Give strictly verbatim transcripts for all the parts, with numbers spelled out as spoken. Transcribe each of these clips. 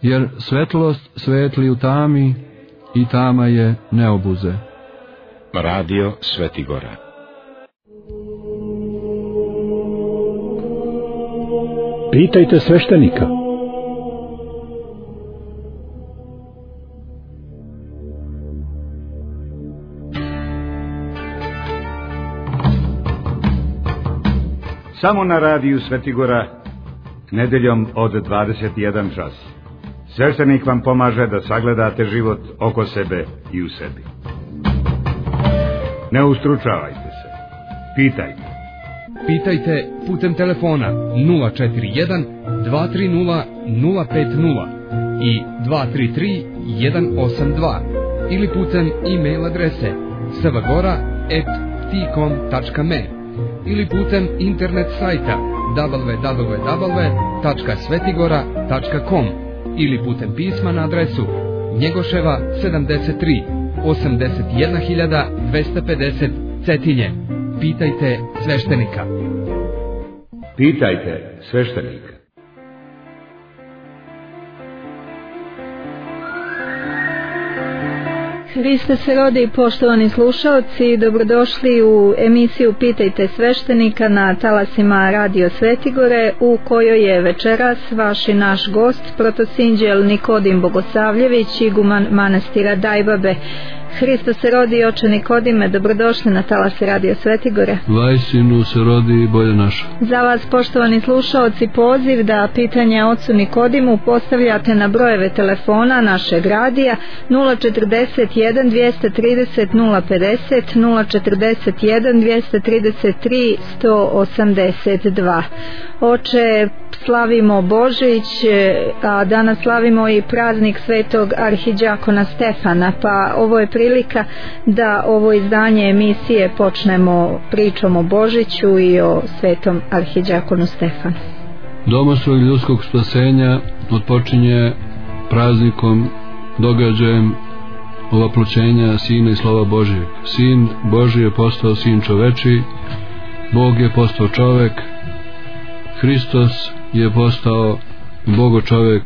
jer svetlost svetli u tami i tama je ne obuze. Radio Svetigora. Pitajte sveštenika. Samo na radiju Svetigora, nedeljom od dvadeset jedan čas. Sveštenik vam pomaže da sagledate život oko sebe i u sebi. Ne ustručavajte se. Pitajte. Pitajte putem telefona nula četiri jedan dva tri nula nula pet nula i dva tri tri jedan osam dva ili putem e-mail adrese svgora at tikom tačka me ili putem internet sajta w w w tačka svetigora tačka com ili putem pisma na adresu Njegoševa sedamdeset tri, osamdeset jedna hiljada dvesta pedeset Cetinje. Pitajte sveštenika. Pitajte sveštenika. Hriste se rodi, poštovani slušaoci, dobrodošli u emisiju Pitajte sveštenika na talasima Radio Svetigore, u kojoj je večeras vaš i naš gost, protosinđel Nikodim Bogosavljević, iguman manastira Dajbabe. Hristo se rodi, oče Nikodime, dobrodošli na talase Radio Svetigore. Vajsinu se rodi, bolje naša. Za vas, poštovani slušaoci, poziv da pitanje ocu Nikodimu postavljate na brojeve telefona našeg radija nula četrdeset jedan dvjesto trideset nula pedeset, nula četrdeset jedan dvjesto trideset tri sto osamdeset dva. Oče, slavimo Božić, a danas slavimo i praznik svetog arhidžakona Stefana, pa ovo je prilika da ovo izdanje emisije počnemo pričom o Božiću i o svetom arhidžakonu Stefanu. Domoslov ljudskog spasenja odpočinje praznikom, događajem ovaploćenja Sina i Slova Božijeg. Sin Božji je postao sin čoveči, Bog je postao čovek, Hristos je postao Bogo čovek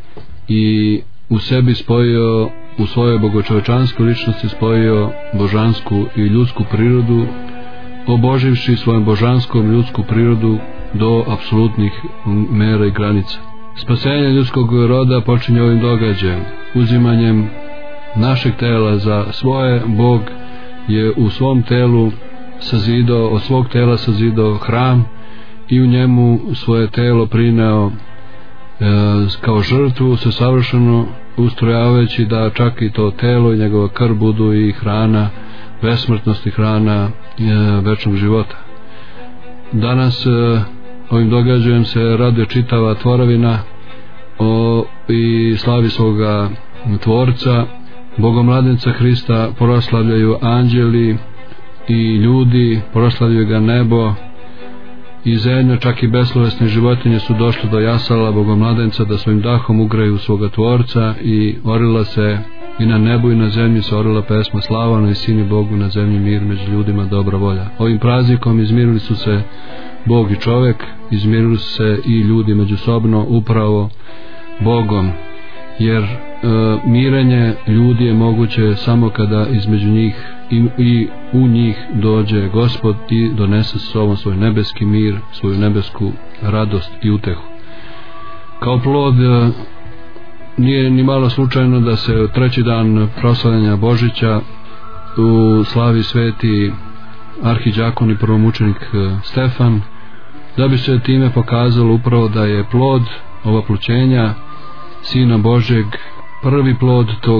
i u sebi spojio, u svojoj bogočovečanskoj ličnosti spojio božansku i ljudsku prirodu, oboživši svojom božanskom ljudsku prirodu do apsolutnih mera i granica. Spasenje ljudskog roda počinje ovim događajem, uzimanjem našeg tela za svoje. Bog je u svom telu sazidao, od svog tela sazidao hram i u njemu svoje telo prineo e, kao žrtvu, se savršeno ustrojavajući da čak i to telo i njegova krv budu i hrana besmrtnosti, hrana e, večnog života. Danas e, ovim događajem se raduje čitava tvorevina o, i slavi svoga tvorca, Bogomladenca Hrista proslavljaju anđeli i ljudi, proslavljaju ga nebo i zemlja, čak i beslovesne životinje su došle do jasala Bogomladenca da svojim dahom ugraju svoga tvorca i orila se i na nebu i na zemlji se orila pesma slava i Sini Bogu, na zemlji mir, među ljudima dobra volja. Ovim praznikom izmirili su se Bog i čovek, izmirili su se i ljudi međusobno upravo Bogom, jer e, mirenje ljudi je moguće samo kada između njih i, i u njih dođe Gospod i donese s sobom svoj nebeski mir, svoju nebesku radost i utehu. Kao plod e, nije ni malo slučajno da se treći dan proslavljanja Božića u slavi sveti arhidžakon i prvomučenik Stefan, da bi se time pokazalo upravo da je plod ovaploćenja Sina Božeg, prvi plod tog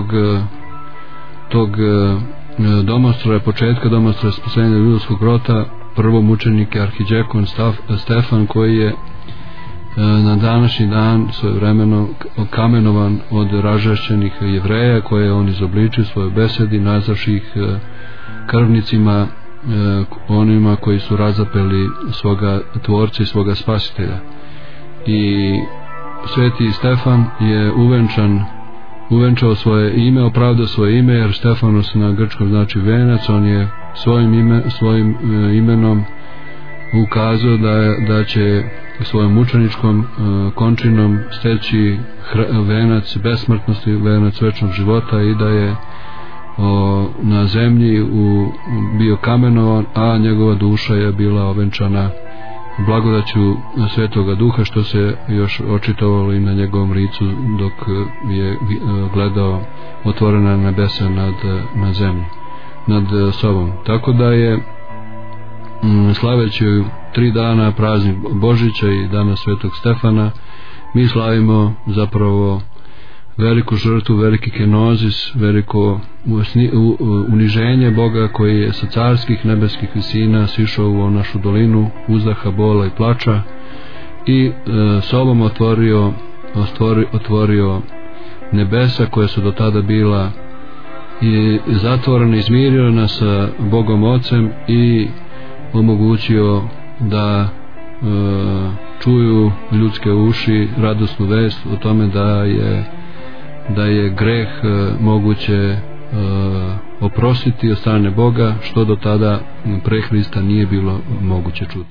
tog domostroja, početka domostroja spasenja ljudskog rota, prvomučenik je arhidžakon Stefan, koji je na današnji dan svojevremeno kamenovan od ražašćenih Jevreja, koje on izobličio u svojoj besedi, nazavši ih krvnicima onima koji su razapeli svoga tvorca i svoga spasitelja. I sveti Stefan je uvenčan, uvenčao svoje ime, opravdao svoje ime, jer Stefanos na grčkom znači venac. On je svojim, ime, svojim imenom ukazao da, da će svojom mučeničkom uh, končinom steći hra- venac besmrtnosti, venac večnog života, i da je o, na zemlji u, bio kamenovan, a njegova duša je bila ovenčana blagodaću Svetoga Duha, što se još očitovalo i na njegovom licu dok je gledao otvorena nebesa nad, na zemlji, nad sobom. Tako da je slaveći tri dana praznik Božića i dana Svetog Stefana, mi slavimo zapravo veliku žrtvu, veliki kenozis, veliko uniženje Boga koji je sa carskih nebeskih visina sišao u našu dolinu uzdaha, bola i plača i e, sobom otvorio, otvorio, otvorio nebesa koja su do tada bila i zatvorena, izmirio sa Bogom Ocem i omogućio da e, čuju ljudske uši radosnu vest o tome da je da je greh e, moguće e, oprostiti od strane Boga, što do tada pre Hrista nije bilo moguće čuti.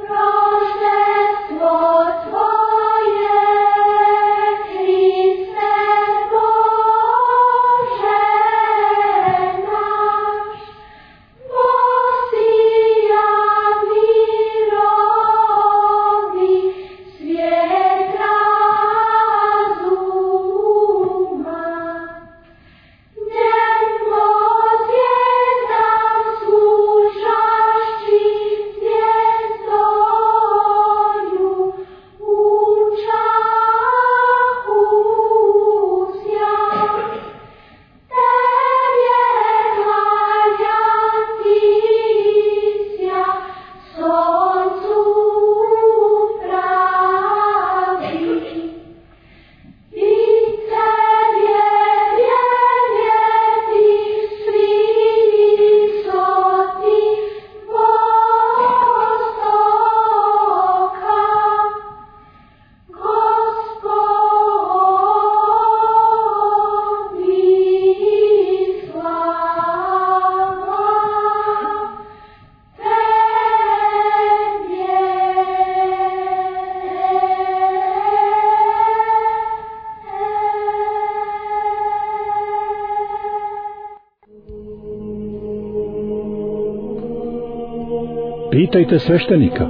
Pitajte sveštenika.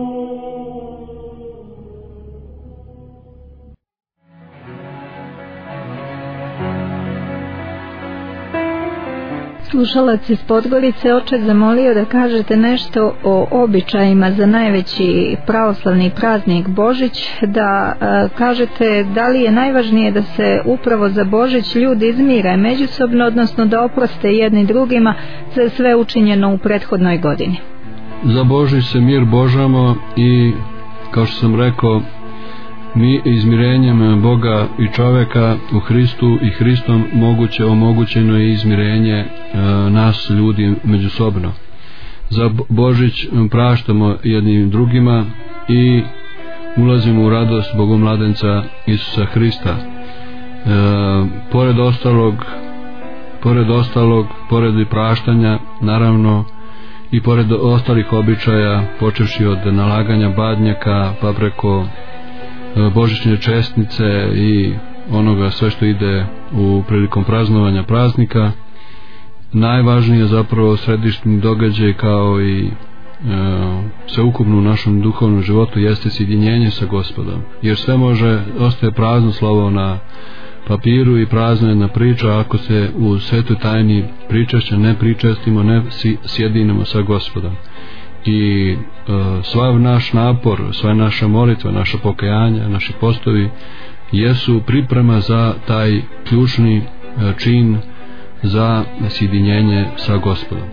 Slušalac iz Podgorice, oček zamolio da kažete nešto o običajima za najveći pravoslavni praznik Božić, da a, kažete da li je najvažnije da se upravo za Božić ljudi izmire međusobno, odnosno da oproste jedni drugima za sve učinjeno u prethodnoj godini. Za Božić se mir božamo i, kao što sam rekao, mi izmirenjem Boga i čoveka u Hristu i Hristom moguće omogućeno je izmirenje e, nas ljudi međusobno. Za Božić praštamo jednim drugima i ulazimo u radost Bogomladenca Isusa Hrista. E, pored ostalog, pored ostalog, pored i praštanja, naravno, i pored ostalih običaja, počevši od nalaganja badnjaka pa preko božićne čestnice i onoga sve što ide u prilikom praznovanja praznika, najvažnije je zapravo središnji događaj kao i e, sveukupno u našem duhovnom životu jeste sjedinjenje sa Gospodom, jer sve može, ostaje prazno slovo na papiru i prazna jedna priča ako se u svetoj tajni pričašća ne pričastimo, ne sjedinemo sa Gospodom. I e, svav naš napor, sva naša molitva, naša pokajanja, naši postovi jesu priprema za taj ključni e, čin za sjedinjenje sa Gospodom.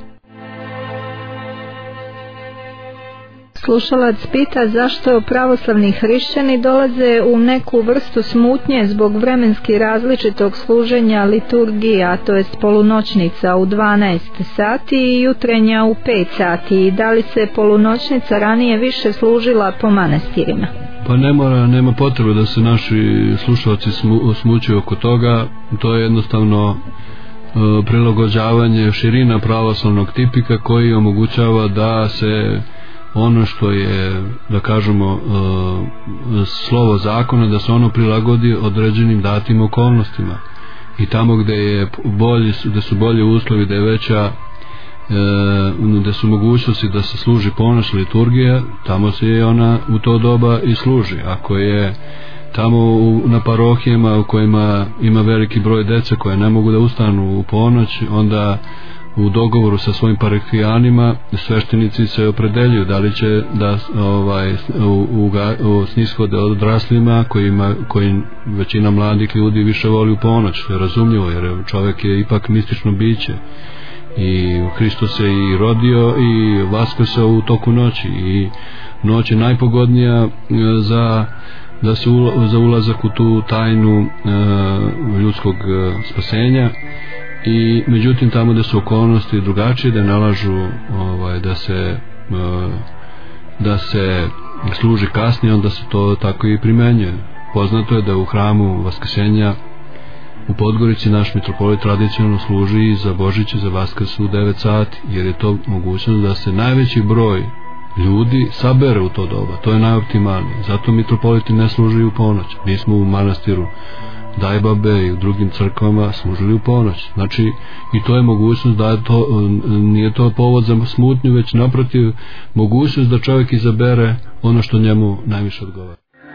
Slušalac pita zašto pravoslavni hrišćani dolaze u neku vrstu smutnje zbog vremenski različitog služenja liturgija, to jest polunoćnica u dvanaest sati i jutrenja u pet sati, i da li se polunoćnica ranije više služila po manastirima? Pa ne mora, nema potrebe da se naši slušalci smu, smućuju oko toga, to je jednostavno e, prilagođavanje širina pravoslavnog tipika koji omogućava da se ono što je, da kažemo, slovo zakona, da se ono prilagodi određenim datim okolnostima, i tamo gde je bolji, gde su bolji uslovi, da je veća, da su mogućnosti da se služi ponoć, liturgija, tamo se je ona u to doba i služi. Ako je tamo u, na parohijama u kojima ima veliki broj dece koje ne mogu da ustanu u ponoć, onda u dogovoru sa svojim parohijanima sveštenici se opredeljuju da li će da ovaj u, u, u snishode odraslima kojima, koji većina mladih ljudi više voli u ponoć, što je razumljivo, jer čovjek je ipak mistično biće i Hristos se i rodio i vaskrsao u toku noći, i noć je najpogodnija za da se ula, za ulazak u tu tajnu e, ljudskog e, spasenja. I međutim tamo gde su okolnosti drugačije, da nalažu ovaj, da se e, da se služi kasnije, onda se to tako i primenjuje. Poznato je da u hramu Vaskrsenja u Podgorici naš mitropolit tradicionalno služi za Božić i za Vaskrs u devet sati, jer je to mogućnost da se najveći broj ljudi sabere u to doba. To je najoptimalnije. Zato mitropoliti ne služi u ponoć. Mi smo u manastiru Dajbabe i u drugim crkvama služili u ponoć. Znači, i to je mogućnost da je to, nije to povod za smutnju, već naprotiv mogućnost da čovjek izabere ono što njemu najviše odgovara.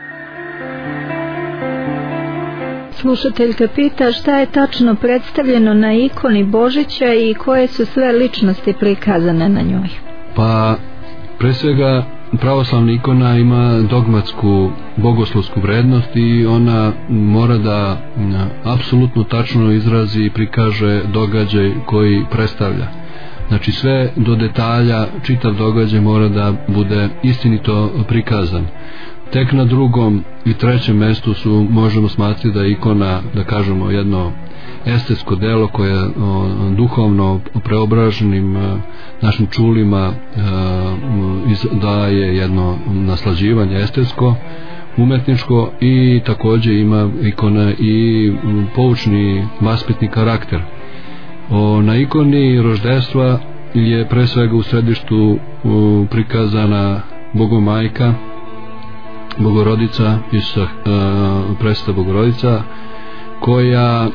Slušateljka pita šta je tačno predstavljeno na ikoni Božića i koje su sve ličnosti prikazane na njoj. Pa, pre svega, pravoslavna ikona ima dogmatsku bogoslovsku vrednost i ona mora da apsolutno tačno izrazi i prikaže događaj koji predstavlja. Znači sve do detalja, čitav događaj mora da bude istinito prikazan. Tek na drugom i trećem mestu su, možemo smatrati da je ikona, da kažemo, jedno estetsko delo koje o, duhovno preobraženim našim čulima e, daje jedno naslađivanje estetsko, umetničko, i također ima ikona i poučni vaspitni karakter. O, na ikoni roždestva je pre svega u središtu o, prikazana Bogomajka, Bogorodica, Isusa, e, Presveta Bogorodica, koja e,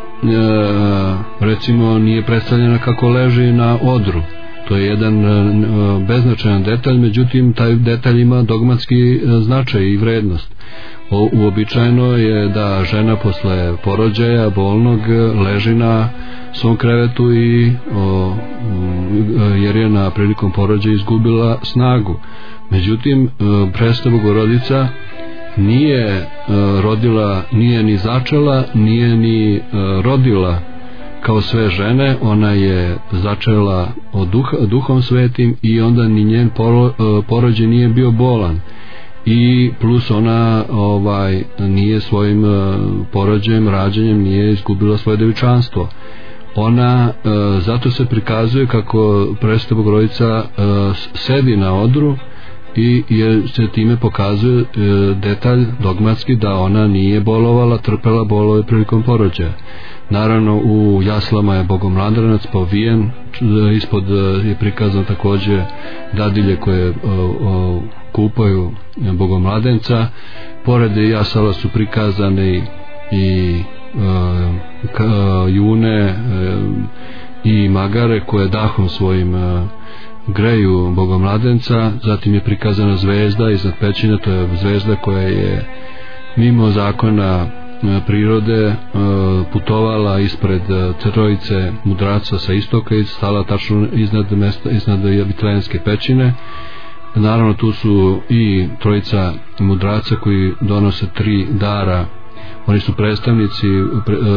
recimo nije predstavljena kako leži na odru. To je jedan e, beznačajan detalj, međutim taj detalj ima dogmatski e, značaj i vrednost. O, uobičajeno je da žena posle porođaja bolnog leži na svom krevetu i o, jer je na prilikom porođaja izgubila snagu. Međutim, e, Presveta Bogorodica nije e, rodila, nije ni začela, nije ni e, rodila kao sve žene. Ona je začela od duha, duhom svetim, i onda ni njen poro, e, porođaj nije bio bolan, i plus ona ovaj nije svojim e, porođajem, rađanjem nije izgubila svoje devičanstvo. Ona e, zato se prikazuje kako Presveta Bogorodica e, sedi na odru, i jer se time pokazuje e, detalj dogmatski da ona nije bolovala, trpela bolove prilikom porođaja. Naravno u jaslama je Bogomladenac povijen, ispod je prikazan također dadilje koje o, o, kupaju Bogomladenca. Pored jasala su prikazane i o, k, june e, i magare koje dahom svojim e, greju Bogomladenca. Zatim je prikazana zvezda iznad pećine, to je zvezda koja je mimo zakona prirode putovala ispred trojice mudraca sa istoka i stala tačno iznad mesta, iznad Vitlejemske pećine. Naravno tu su i trojica mudraca koji donose tri dara. Oni su predstavnici pre, e,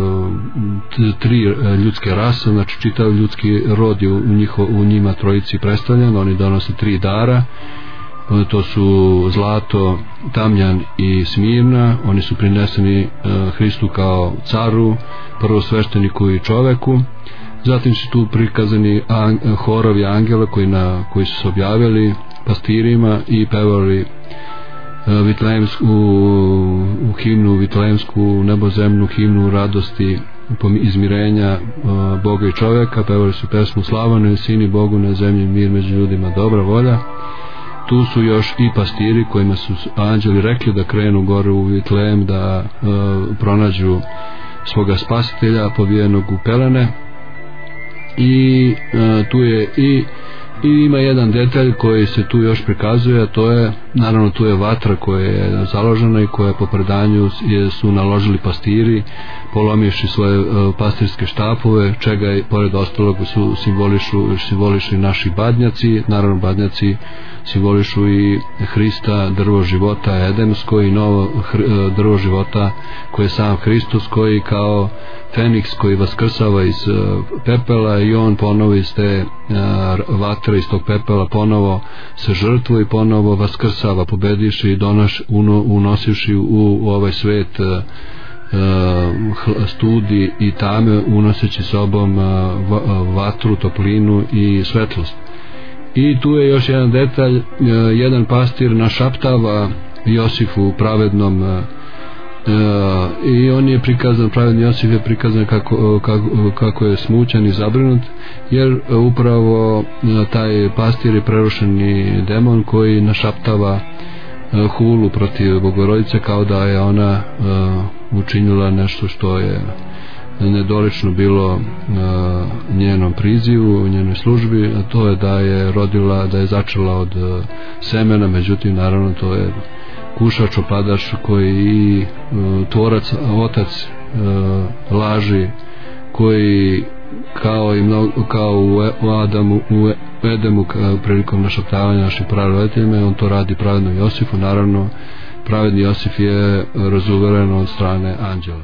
tri ljudske rase, znači čitav ljudski rod je u, njiho, u njima trojici predstavljen. Oni donose tri dara, e, to su zlato, tamjan i smirna. Oni su prineseni e, Hristu kao caru, prvosvešteniku i čoveku. Zatim su tu prikazani an, horovi angela koji, na, koji su se objavili pastirima i pevali Vitlejemsku, u himnu Vitlejemsku, nebozemnu himnu radosti izmirenja Boga i čovjeka. Pevali su pesmu Slavan je sini Bogu na zemlji, mir među ljudima, dobra volja. tu su još i pastiri kojima su anđeli rekli da krenu gore u Vitlejem da e, pronađu svoga spasitelja povijenog u pelene. I e, tu je i i ima jedan detalj koji se tu još prikazuje, a to je, naravno tu je vatra koja je založena i koja po predanju je, su naložili pastiri polomivši svoje uh, pastirske štapove, čega je pored ostalog su simbolišu, simbolišu i naši badnjaci. Naravno badnjaci simbolišu i Hrista, drvo života edemsko i novo hr, uh, drvo života koje je sam Hristos, koji kao Feniks koji vaskrsava iz uh, pepela i on ponovo iz te uh, vatre, iz tog pepela ponovo se žrtvuje i ponovo vaskrsava pobediši i donaš, uno, unosivši u, u ovaj svet uh, studi i tame, unoseći sobom uh, vatru, toplinu i svetlost. I tu je još jedan detalj, uh, jedan pastir našaptava Josifu pravednom uh, Uh, i on je prikazan, pravedni Josif je prikazan kako, kako, kako je smućan i zabrinut, jer uh, upravo uh, taj pastir je prerušeni demon koji našaptava uh, hulu protiv Bogorodice, kao da je ona uh, učinila nešto što je nedolično bilo uh, njenom prizivu, njenoj službi, a to je da je rodila, da je začela od uh, semena, međutim naravno to je kušač, opadač koji i uh, tvorac, otac uh, laži, koji kao i mnogo, kao u, u Adamu, u Edemu prilikom našaptavanja našim pravediteljima, on to radi pravednom Josifu. Naravno pravedni Josif je razuveren od strane anđela.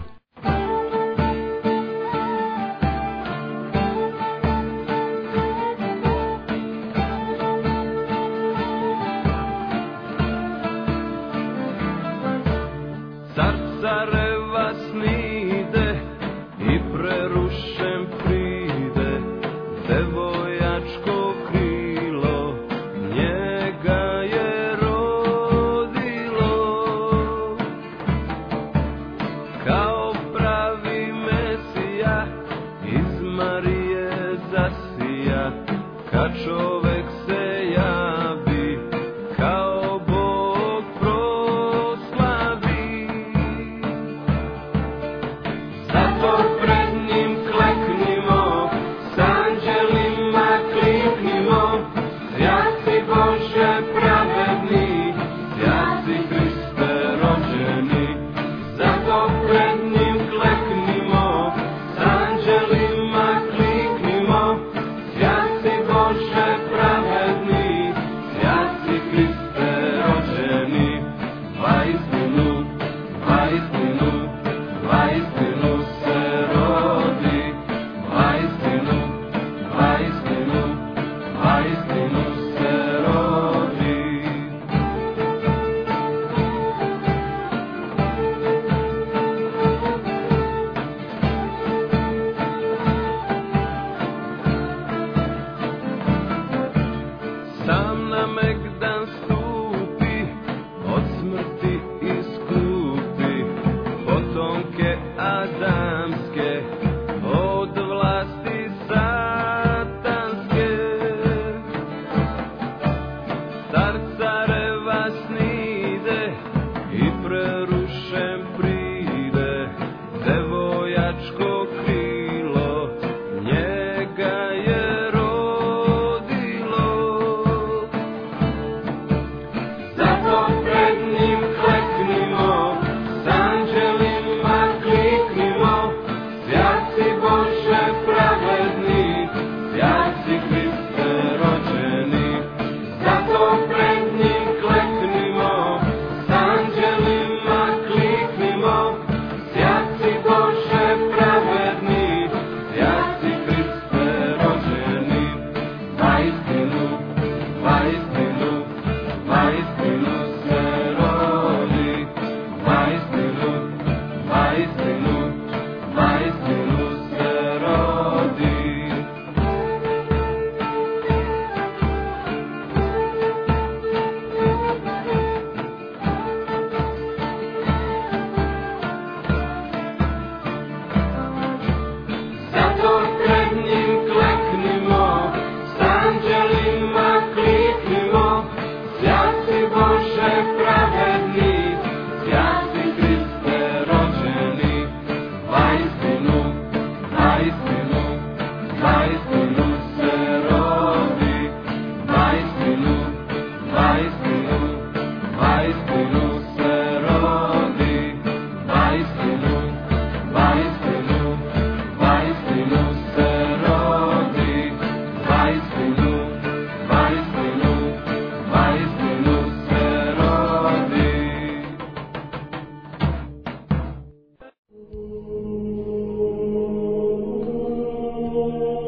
Bože pravedni,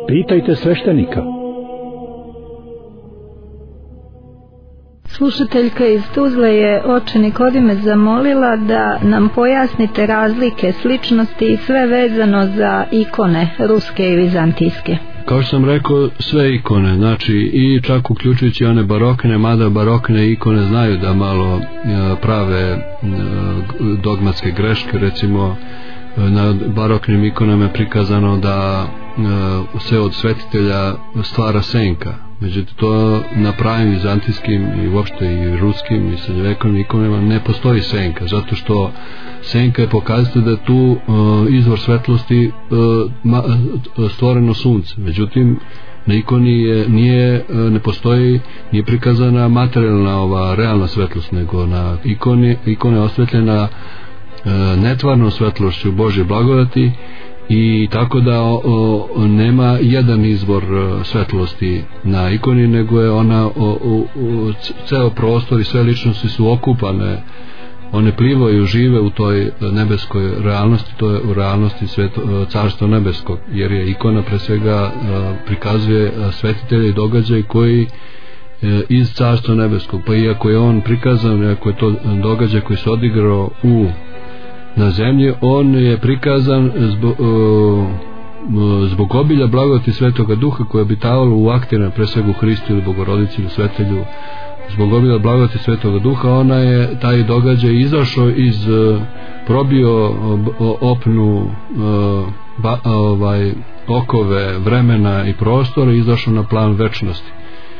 Pitajte sveštenika. Slušateljka iz Tuzle je oče Nikodime zamolila da nam pojasnite razlike, sličnosti i sve vezano za ikone ruske i vizantijske. Kao što sam rekao, sve ikone, znači i čak uključujući one barokne, mada barokne ikone znaju da malo prave dogmatske greške. Recimo na baroknim ikonama je prikazano da se od svetitelja stvara senka. Međutim, to na pravim vizantijskim i uopšte i ruskim i srednjovekovnim ikonama ne postoji senka, zato što senka je pokazati da je tu uh, izvor svetlosti uh, ma, stvoreno sunce. Međutim, na ikoni je, nije, uh, ne postoji, nije prikazana materijalna ova realna svetlost, nego na ikoni, ikona je osvetljena uh, netvarnom svetlošću Božje blagodati. I tako da o, o, nema jedan izvor o, svetlosti na ikoni, nego je ona o, o, o, ceo prostor i sve ličnosti su okupane, one plivaju, žive u toj nebeskoj realnosti, to je u realnosti sveto, carstva nebeskog, jer je ikona pre svega prikazuje svetitelje i događaj koji iz carstva nebeskog, pa iako je on prikazan, iako je to događaj koji se odigrao u na zemlji, on je prikazan zbog, zbog obilja blagodati Svetoga Duha koje je obitavalo u aktima, pre svega u Hristu ili Bogorodici ili Svetelju. Zbog obilja blagodati Svetoga Duha ona je taj događaj izašao iz, probio opnu ba, ovaj, okove vremena i prostora i izašao na plan večnosti.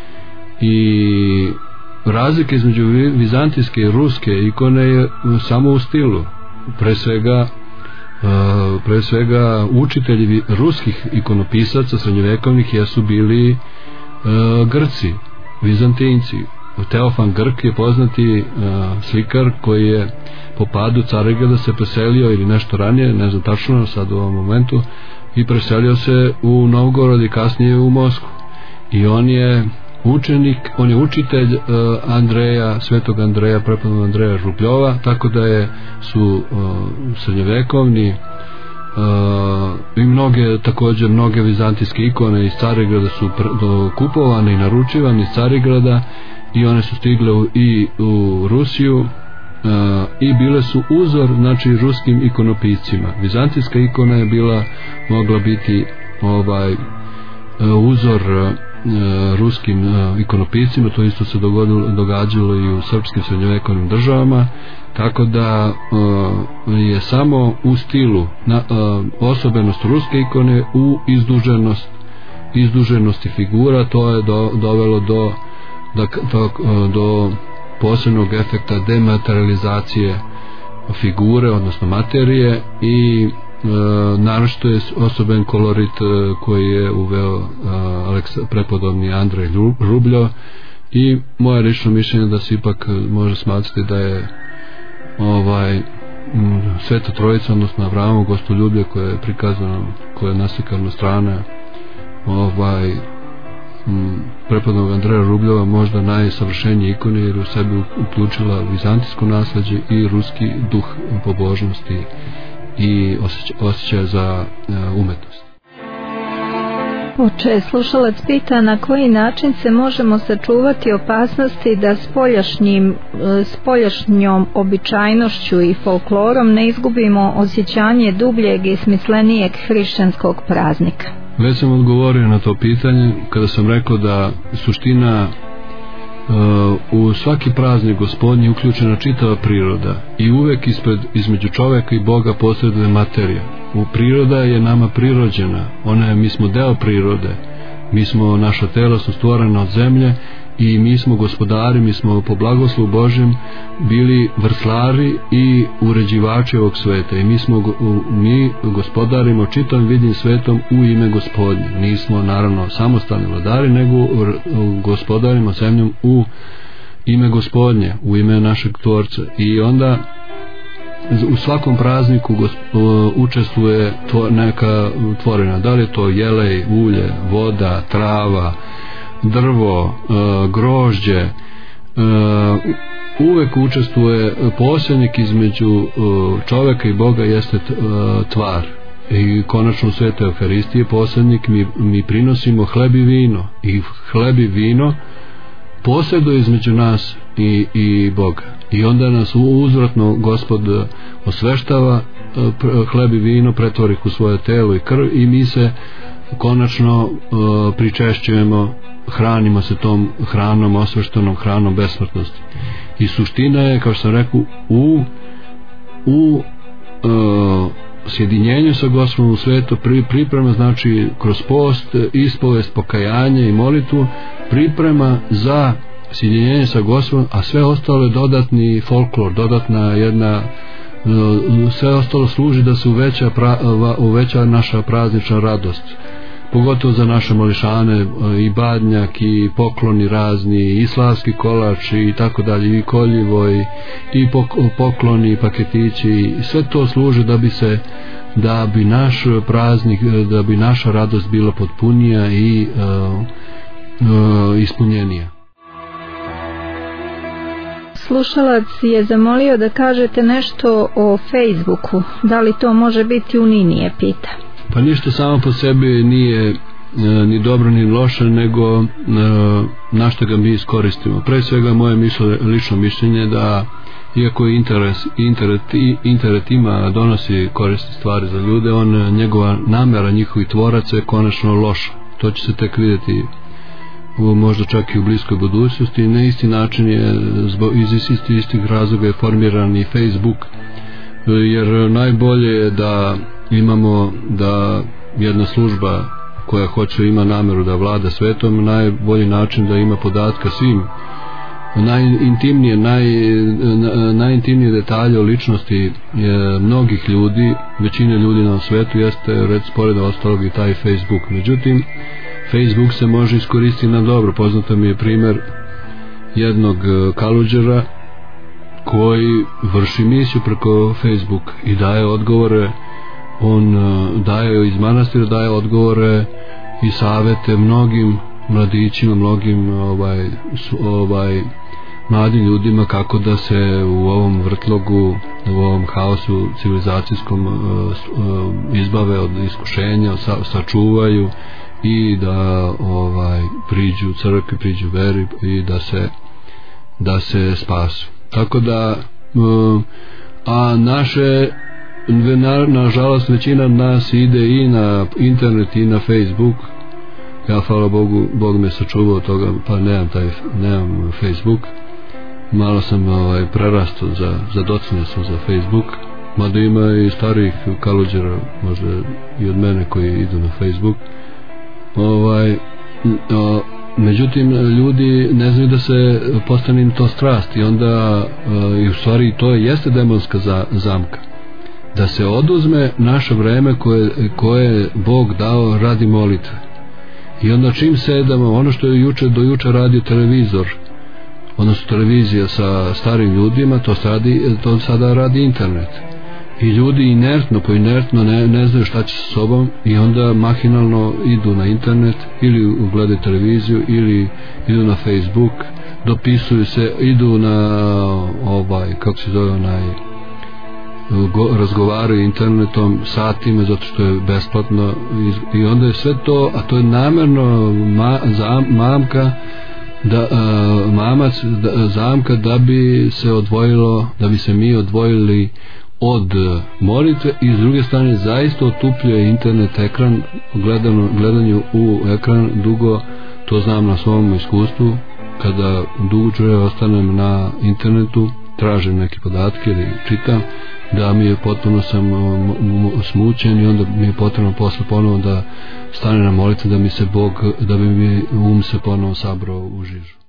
I razlike između vizantijske i ruske ikone je samo u stilu. Pre svega, pre svega učitelji ruskih ikonopisaca srednjovekovnih jesu bili Grci, Vizantinci. Teofan Grk je poznati slikar koji je po padu Carigrada se preselio ili nešto ranije, ne znam tačno sad u ovom momentu, i preselio se u Novgorod i kasnije u Moskvu. I on je učenik, on je učitelj uh, Andreja, svetog Andreja, prepodobnog Andreja Rubljova, tako da je su uh, srednjovekovni uh, i mnoge, također mnoge vizantijske ikone iz Carigrada su pr- kupovane i naručivane iz Carigrada i one su stigle u, i u Rusiju uh, i bile su uzor, znači, ruskim ikonopiscima. Vizantijska ikona je bila, mogla biti ovaj uh, uzor uh, ruskim ikonopiscima, to isto se dogodilo, događalo i u srpskim srednjovekovnim državama, tako da je samo u stilu na, osobenost ruske ikone u izduženost izduženosti figura, to je do, dovelo do, do, do, do posebnog efekta dematerializacije figure, odnosno materije, i E, naročito je osoben kolorit e, koji je uveo e, Aleksa, prepodobni Andrej Rubljo, i moje lično mišljenje da se ipak može smatrati da je ovaj m, Sveta Trojica, odnosno Avramovo gostoljublje koje je prikazano, koje je naslikano strane ovaj m, prepodobnog Andreja Rubljova možda najsavršenije ikone, jer u sebi uključila vizantijsko nasleđe i ruski duh pobožnosti i osjećaj, osjećaj za uh, umetnost. Oče, slušalac pita na koji način se možemo sačuvati opasnosti da spoljašnjim, spoljašnjom običajnošću i folklorom ne izgubimo osjećanje dubljeg i smislenijeg hrišćanskog praznika. Već sam odgovorio na to pitanje kada sam rekao da suština u svaki praznik Gospodnji uključena čitava priroda i uvek ispred, između čoveka i Boga posreduje materija. U priroda je nama prirođena, ona je, mi smo deo prirode, mi smo, naša tela su stvorena od zemlje i mi smo gospodari, mi smo po blagoslovu Božjem bili vrtlari i uređivači ovog sveta, i mi smo mi gospodarimo čitavim vidim svetom u ime Gospodnje. Nismo naravno samostalni vladari, nego gospodarimo zemljom u ime Gospodnje, u ime našeg Tvorca. I onda u svakom prazniku učestvuje neka tvorina, da li je to jelej, ulje, voda, trava, drvo, grožđe, uvek učestvuje posrednik između čoveka i Boga, jeste tvar. i konačno u Svete Euharistije posrednik mi, mi prinosimo hleb i vino i hleb i vino posreduje između nas i, i Boga i onda nas uzvratno Gospod osveštava, hleb i vino pretvori u svoje telo i krv i mi se konačno uh, pričešćujemo, hranimo se tom hranom, osveštenom hranom besmrtnosti. I suština je, kao što sam rekao, u u uh, sjedinjenju sa Gospodom u svetu, pri, priprema, znači kroz post, ispovest, pokajanje i molitvu, priprema za sjedinjenje sa Gospodom, a sve ostalo je dodatni folklor, dodatna jedna, sve ostalo služi da se uveća, pra, uveća naša praznična radost, pogotovo za naše mališane, i badnjak i pokloni razni, i slavski kolač i tako dalje, i koljivo i, i pokloni, i paketići, i sve to služi da bi se, da bi naš praznik, da bi naša radost bila potpunija i uh, uh, ispunjenija. Slušalac je zamolio da kažete nešto o Facebooku. Da li to može biti uninije, pita. Pa ništa samo po sebi nije e, ni dobro ni loše, nego e, na što ga mi iskoristimo. Pre svega moje mišlje, lično mišljenje da iako je interes, internet, internet ima, donosi korisne stvari za ljude, on, njegova namera njihovih tvoraca je konačno loša. To će se tek vidjeti možda čak i u bliskoj budućnosti. Na isti način je zbog, iz istih, istih razloga je formiran i Facebook, jer najbolje je da imamo, da jedna služba koja hoće, ima nameru da vlada svetom, najbolji način da ima podatka svim najintimnije naj, najintimnije detalje o ličnosti je, mnogih ljudi, većine ljudi na svijetu, jeste rec pored ostalog i taj Facebook. Međutim, Facebook se može iskoristiti na dobro. Poznato mi je primjer jednog kaluđera koji vrši misiju preko Facebook i daje odgovore, on daje iz manastira, daje odgovore i savete mnogim mladićima, mnogim ovaj, ovaj, mladim ljudima kako da se u ovom vrtlogu, u ovom haosu civilizacijskom izbave od iskušenja, sačuvaju i da ovaj priđu crkvi, priđu veri i da se da se spasu. Tako da a naše na, nažalost većina nas ide i na internet i na Facebook. Ja, hvala Bogu, Bog me sačuvao toga, pa nemam taj nemam Facebook. Malo sam ovaj prerastao za za docnije sam za Facebook. Mada ima i starih kaluđera, možda i od mene, koji idu na Facebook. Ovaj, o, međutim, ljudi ne znaju da se postane im to strast i onda o, i u stvari to jeste demonska za, zamka. Da se oduzme naše vreme koje, koje je Bog dao radi molitve. I onda čim sedamo, ono što je juče do juče radio televizor, odnosno televizija sa starim ljudima, to, radi, to sada radi internet. I ljudi inertno, po inertno ne, ne znaju šta će sa sobom i onda mahinalno idu na internet ili gledaju televiziju ili idu na Facebook, dopisuju se, idu na ovaj, kako se zove onaj, go, razgovaraju internetom satima zato što je besplatno i, i onda je sve to, a to je namerno ma, za, mamka da, a, mamac da, zamka da bi se odvojilo, da bi se mi odvojili od molitve i s druge strane zaista otupljuje internet ekran, gledano, gledanju u ekran dugo, to znam na svom iskustvu, kada dugo čuje ostanem na internetu, tražim neke podatke ili čitam, da mi je potpuno sam smućen i onda mi je potrebno posle ponovo da stane na molitvu, da mi se Bog, da bi mi um se ponovo sabrao u žižu.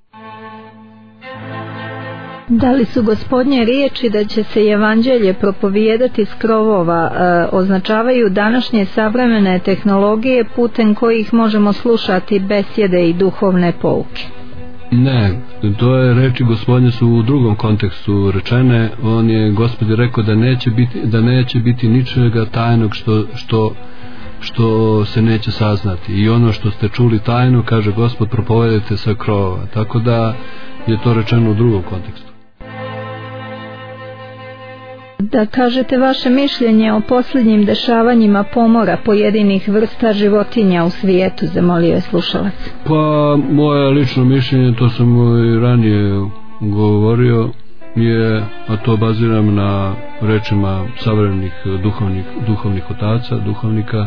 Da li su Gospodnje riječi da će se evanđelje propovijedati s krovova e, označavaju današnje savremene tehnologije putem kojih možemo slušati besjede i duhovne pouke? Ne, to je reči Gospodnje su u drugom kontekstu rečene. On je Gospod rekao da neće biti, da neće biti ničega tajnog što, što, što se neće saznati. I ono što ste čuli tajno, kaže Gospod, propovedajte sa krovova. Tako da je to rečeno u drugom kontekstu. da kažete vaše mišljenje o posljednjim dešavanjima pomora pojedinih vrsta životinja u svijetu, zamolio je slušalac. Pa moje lično mišljenje, to sam i ranije govorio, je, a to baziram na rečima savremenih duhovnih, duhovnih otaca, duhovnika,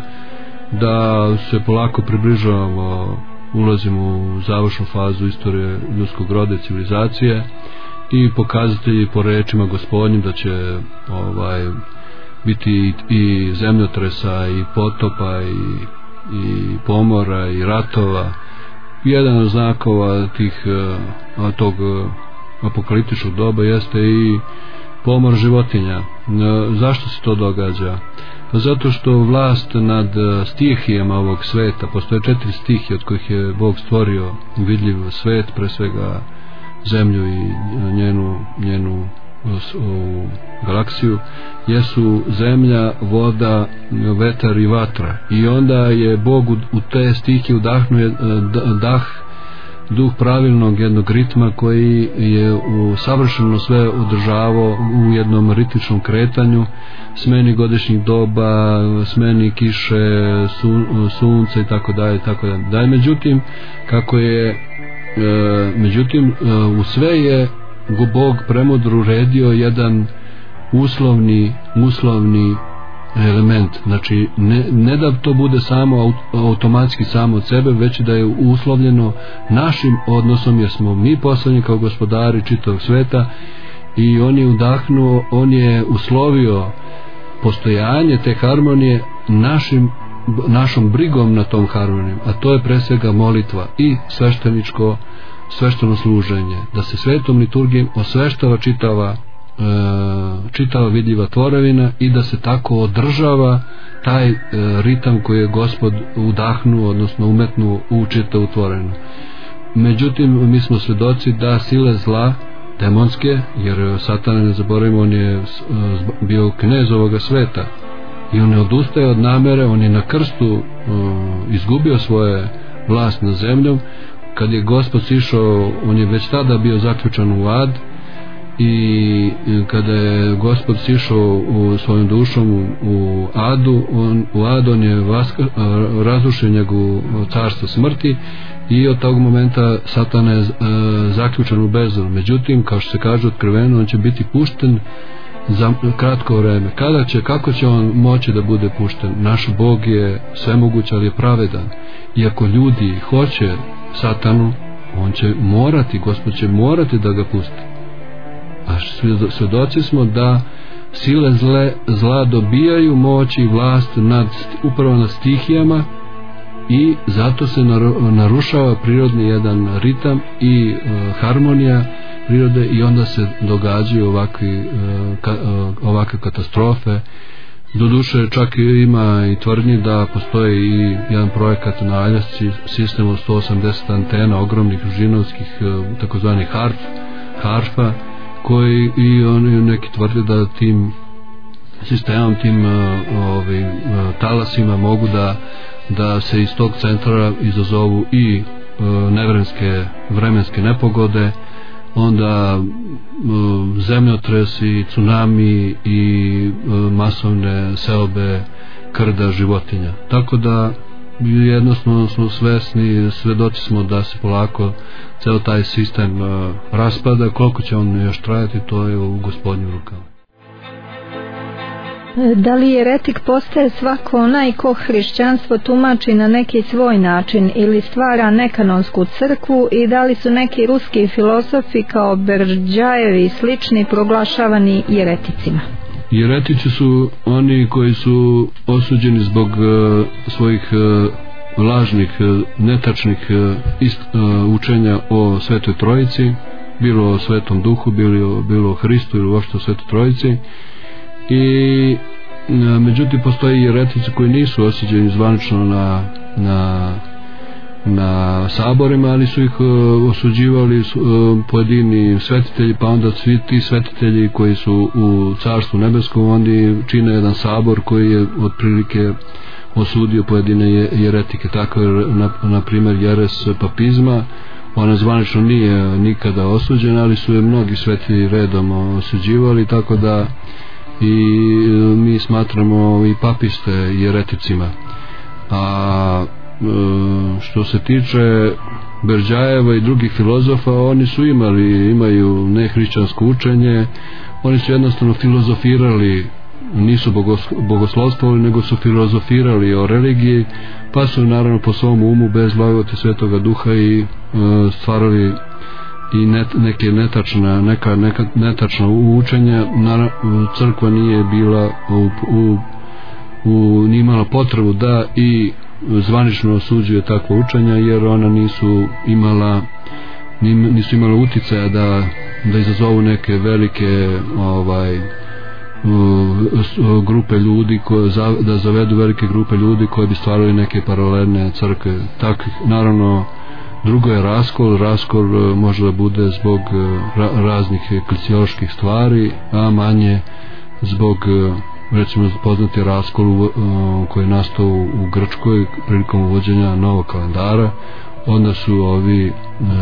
da se polako približavamo, ulazimo u završnu fazu istorije ljudskog roda i civilizacije i pokazatelji po rečima Gospodnjim da će ovaj biti i zemljotresa i potopa i, i pomora i ratova. Jedan od znakova tih tog apokaliptičnog doba jeste i pomor životinja. Zašto se to događa? Zato što vlast nad stihijama ovog sveta, postoje četiri stihije od kojih je Bog stvorio vidljiv svet, pre svega zemlju i njenu, njenu u galaksiju, jesu zemlja, voda, vetar i vatra. I onda je Bog u, u te stihije udahnuo dah, duh pravilnog jednog ritma koji je u savršeno sve održavao u jednom ritmičnom kretanju, smeni godišnjih doba, smeni kiše, sun, sunca i tako dalje, tako dalje. Da, međutim, kako je e, međutim e, u sve je Bog premudro uredio jedan uslovni uslovni element, znači ne, ne da to bude samo automatski samo od sebe, već da je uslovljeno našim odnosom, jer smo mi poslani kao gospodari čitavog sveta i on je udahnuo, on je uslovio postojanje te harmonije našim, našom brigom na tom harmonijom, a to je pre svega molitva i svešteničko svešteno služenje, da se svetom liturgijom osveštava čitava čitava vidljiva tvorevina i da se tako održava taj e, ritam koji je Gospod udahnuo, odnosno umetnuo u čitavu tvorevinu. Međutim, mi smo svedoci da sile zla demonske, jer Satan, ne zaboravimo, on je bio knez ovoga sveta i on ne odustaje od namere, on je na krstu e, izgubio svoje vlast na zemljom. Kad je Gospod sišao, on je već tada bio zaključan u ad, i kada je Gospod sišao u svojom dušom u, u adu, on, u adu on je vaska, razrušio njegovu carstvo smrti i od tog momenta Satan je e, zaključen u bezdan. Međutim, kao što se kaže otkriveno, on će biti pušten za kratko vreme. Kada će, kako će on moći da bude pušten? Naš Bog je svemoguć, ali je pravedan. I ako ljudi hoće Satanu, on će morati, Gospod će morati da ga pusti. A svedoci smo da sile zle, zla dobijaju moć i vlast nad, upravo nad stihijama i zato se narušava prirodni jedan ritam i e, harmonija prirode i onda se događaju ovakvi, e, ka, e, ovakve katastrofe. Doduše čak ima i tvrdnji da postoji i jedan projekat na Aljasci, sistem od sto osamdeset antena ogromnih žinovskih e, takozvanih harf, harfa, koji i oni neki tvrde da tim sistemom, tim uh, ovim, uh, talasima mogu da da se iz tog centra izazovu i uh, nevremenske vremenske nepogode, onda uh, zemljotresi, tsunami i uh, masovne seobe krda životinja. Tako da jednostavno smo svesni, svedoci smo da se polako ceo taj sistem uh, raspada. Koliko će on još trajati, to je u Gospodnjim rukama. Da li jeretik postaje svako onaj ko hrišćanstvo tumači na neki svoj način ili stvara nekanonsku crkvu, i da li su neki ruski filozofi kao Berdjajevi i slični proglašavani jereticima? Jeretici su oni koji su osuđeni zbog uh, svojih uh, lažnih, uh, netačnih uh, ist, uh, učenja o Svetoj Trojici, bilo o Svetom Duhu, bilo, bilo o Hristu ili uopšte o Svetoj Trojici. I uh, međutim postoji jeretici koji nisu osuđeni zvanično na, na na saborima, ali su ih uh, osuđivali uh, pojedini svetitelji, pa onda svi ti svetitelji koji su u Carstvu nebeskom, oni čine jedan sabor koji je otprilike osudio pojedine jeretike. Tako je na, na primjer jeres papizma, ona zvanično nije nikada osuđena, ali su je mnogi svetitelji redom osuđivali, tako da i mi smatramo i papiste jereticima. A što se tiče Berdjajeva i drugih filozofa, oni su imali, imaju nehrišćansko učenje, oni su jednostavno filozofirali, nisu bogoslovstvovali, nego su filozofirali o religiji, pa su naravno po svom umu bez blagodati Svetoga Duha i e, stvarali i net, neke netačna, neka, neka netačna učenja. Naravno, crkva nije bila u, u, u, nije imala potrebu da i zvanično osuđuje takva učenja, jer ona nisu imala nisu imala uticaja da, da izazovu neke velike ovaj grupe ljudi koje, da zavedu velike grupe ljudi koje bi stvarali neke paralelne crkve. Takvih, naravno, drugo je raskol. Raskol može da bude zbog ra, raznih eklesioloških stvari, a manje zbog, recimo, poznati raskol u, koji je nastao u Grčkoj prilikom uvođenja novog kalendara. Onda su ovi,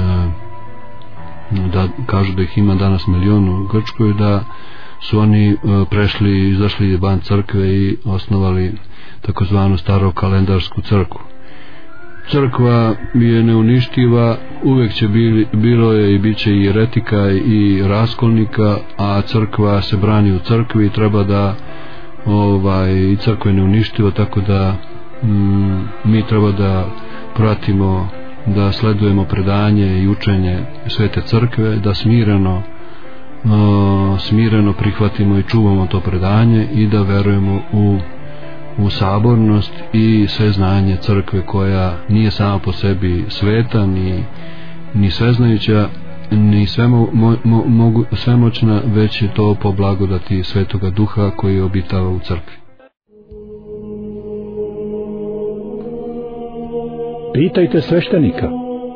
da kažu da ih ima danas milion u Grčkoj, da su oni prešli, izašli van crkve i osnovali takozvanu staro kalendarsku crkvu. Crkva je neuništiva, uvek će bili, bilo je i bit će i jeretika i raskolnika, a crkva se brani u crkvi i treba da ovaj, i crkva je neuništiva, tako da mm, mi treba da pratimo, da sledujemo predanje i učenje Svete crkve, da smireno smireno prihvatimo i čuvamo to predanje i da verujemo u, u sabornost i sve znanje crkve, koja nije sama po sebi sveta ni, ni sveznajuća ni svemo, mo, mo, mogu, svemoćna, već je to po blagodati Svetoga Duha koji obitava u crkvi. Pitajte sveštenika.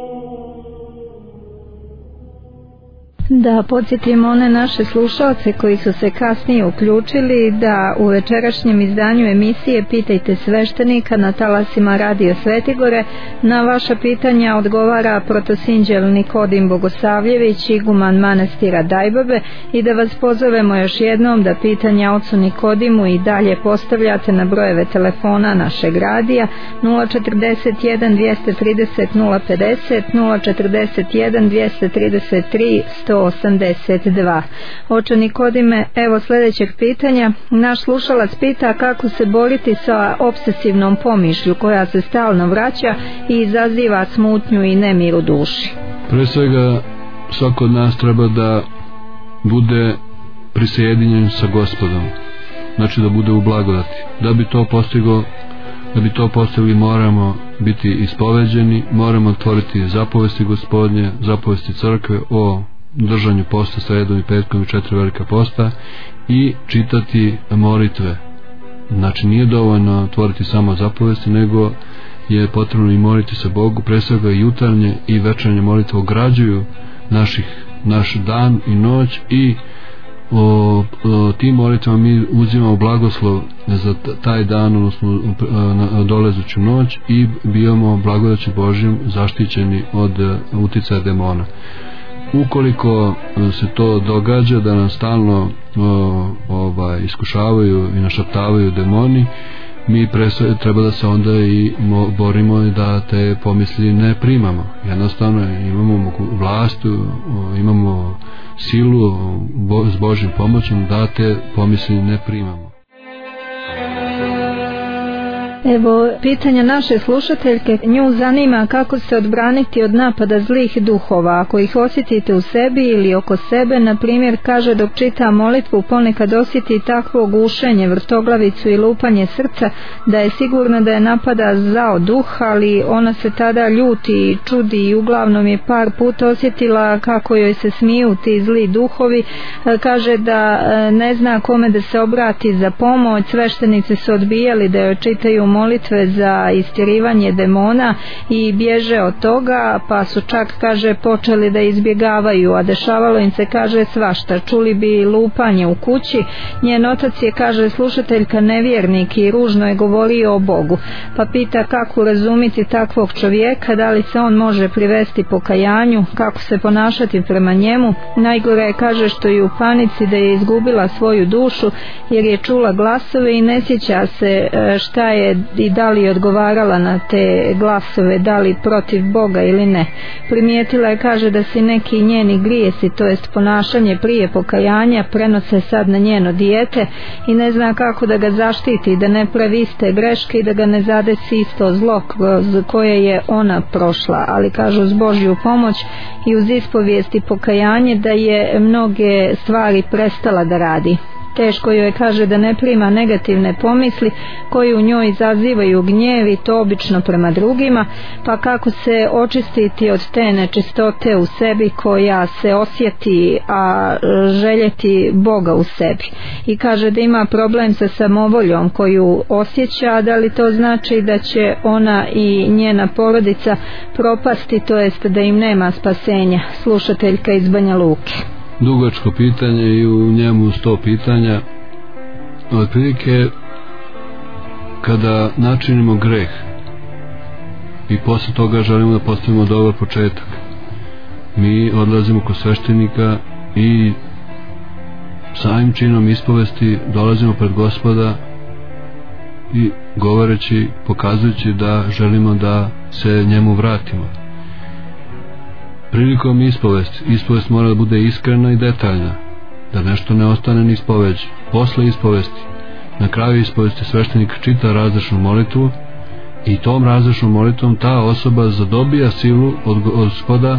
Da podsjetimo one naše slušalce koji su se kasnije uključili da u večerašnjem izdanju emisije Pitajte sveštenika na talasima Radio Svetigore na vaša pitanja odgovara protosinđel Nikodim Bogosavljević, iguman manastira Dajbabe, i da vas pozovemo još jednom da pitanja ocu Nikodimu i dalje postavljate na brojeve telefona našeg radija nula četrdeset jedan dvjesto trideset nula pedeset, nula četrdeset jedan dvjesto trideset tri sto osamdeset dva. Oče Nikodime, evo sljedećeg pitanja. Naš slušalac pita kako se boriti sa obsesivnom pomišlju koja se stalno vraća i izaziva smutnju i nemir u duši. Pre svega, svako od nas treba da bude prisjedinjen sa Gospodom, znači da bude u blagodati. Da bi to postiglo, da bi to postigli, moramo biti ispoveđeni, moramo otvoriti zapovesti Gospodnje, zapovesti crkve o držanju posta sredom i petkom i četiri velika posta i čitati molitve. Znači nije dovoljno otvoriti samo zapovesti, nego je potrebno i moliti se Bogu. Pre svega jutarnje i večernje molitve ograđuju naših, naš dan i noć, i o, o tim molitvama mi uzimamo blagoslov za taj dan, odnosno na dolezuću noć, i bivamo blagodaću Božjom zaštićeni od uticaja demona. Ukoliko se to događa da nam stalno o, ovaj, iskušavaju i našaptavaju demoni, mi presve, treba da se onda i mo, borimo da te pomisli ne primamo. Jednostavno imamo vlast, imamo silu bo, s Božjim pomoćom da te pomisli ne primamo. Evo pitanja naše slušateljke, nju zanima kako se odbraniti od napada zlih duhova ako ih osjetite u sebi ili oko sebe. Na primjer, kaže, dok čita molitvu ponekad osjeti takvo gušenje, vrtoglavicu i lupanje srca da je sigurno da je napada zao duh, ali ona se tada ljuti i čudi i uglavnom je par puta osjetila kako joj se smiju ti zli duhovi. Kaže da ne zna kome da se obrati za pomoć, sveštenici su odbijali da joj čitaju molitve za istjerivanje demona i bježe od toga, pa su čak, kaže, počeli da izbjegavaju, a dešavalo im se, kaže, svašta. Čuli bi lupanje u kući. Njen otac je, kaže, slušateljka nevjernik i ružno je govorio o Bogu, pa pita kako razumiti takvog čovjeka, da li se on može privesti pokajanju, kako se ponašati prema njemu. Najgore je, kaže, što je u panici da je izgubila svoju dušu jer je čula glasove i ne sjeća se šta je i da li je odgovarala na te glasove, da li protiv Boga ili ne. Primijetila je, kaže, da si neki njeni grijesi, to jest ponašanje prije pokajanja, prenose sad na njeno dijete i ne zna kako da ga zaštiti, da ne pravi iste greške i da ga ne zadesi isto zlo kroz koje je ona prošla, ali kažu uz Božju pomoć i uz ispovijest i pokajanje da je mnoge stvari prestala da radi. Teško joj je, kaže, da ne prima negativne pomisli koji u njoj izazivaju gnjev i to obično prema drugima, pa kako se očistiti od te nečistote u sebi koja se osjeti, a željeti Boga u sebi. I kaže da ima problem sa samovoljom koju osjeća, da li to znači da će ona i njena porodica propasti, to jest da im nema spasenja. Slušateljka iz Banja Luke. Dugačko pitanje i u njemu sto pitanja. Otprilike kada načinimo greh i posle toga želimo da postavimo dobar početak, mi odlazimo kod sveštenika i samim činom ispovesti dolazimo pred Gospoda i govoreći, pokazujući da želimo da se njemu vratimo. Prilikom ispovesti, ispovest mora da bude iskrena i detaljna, da nešto ne ostane ni ispoveđeno. Posle ispovesti, na kraju ispovesti, sveštenik čita razrešnu molitvu i tom razrešnom molitvom ta osoba zadobija silu od Gospoda,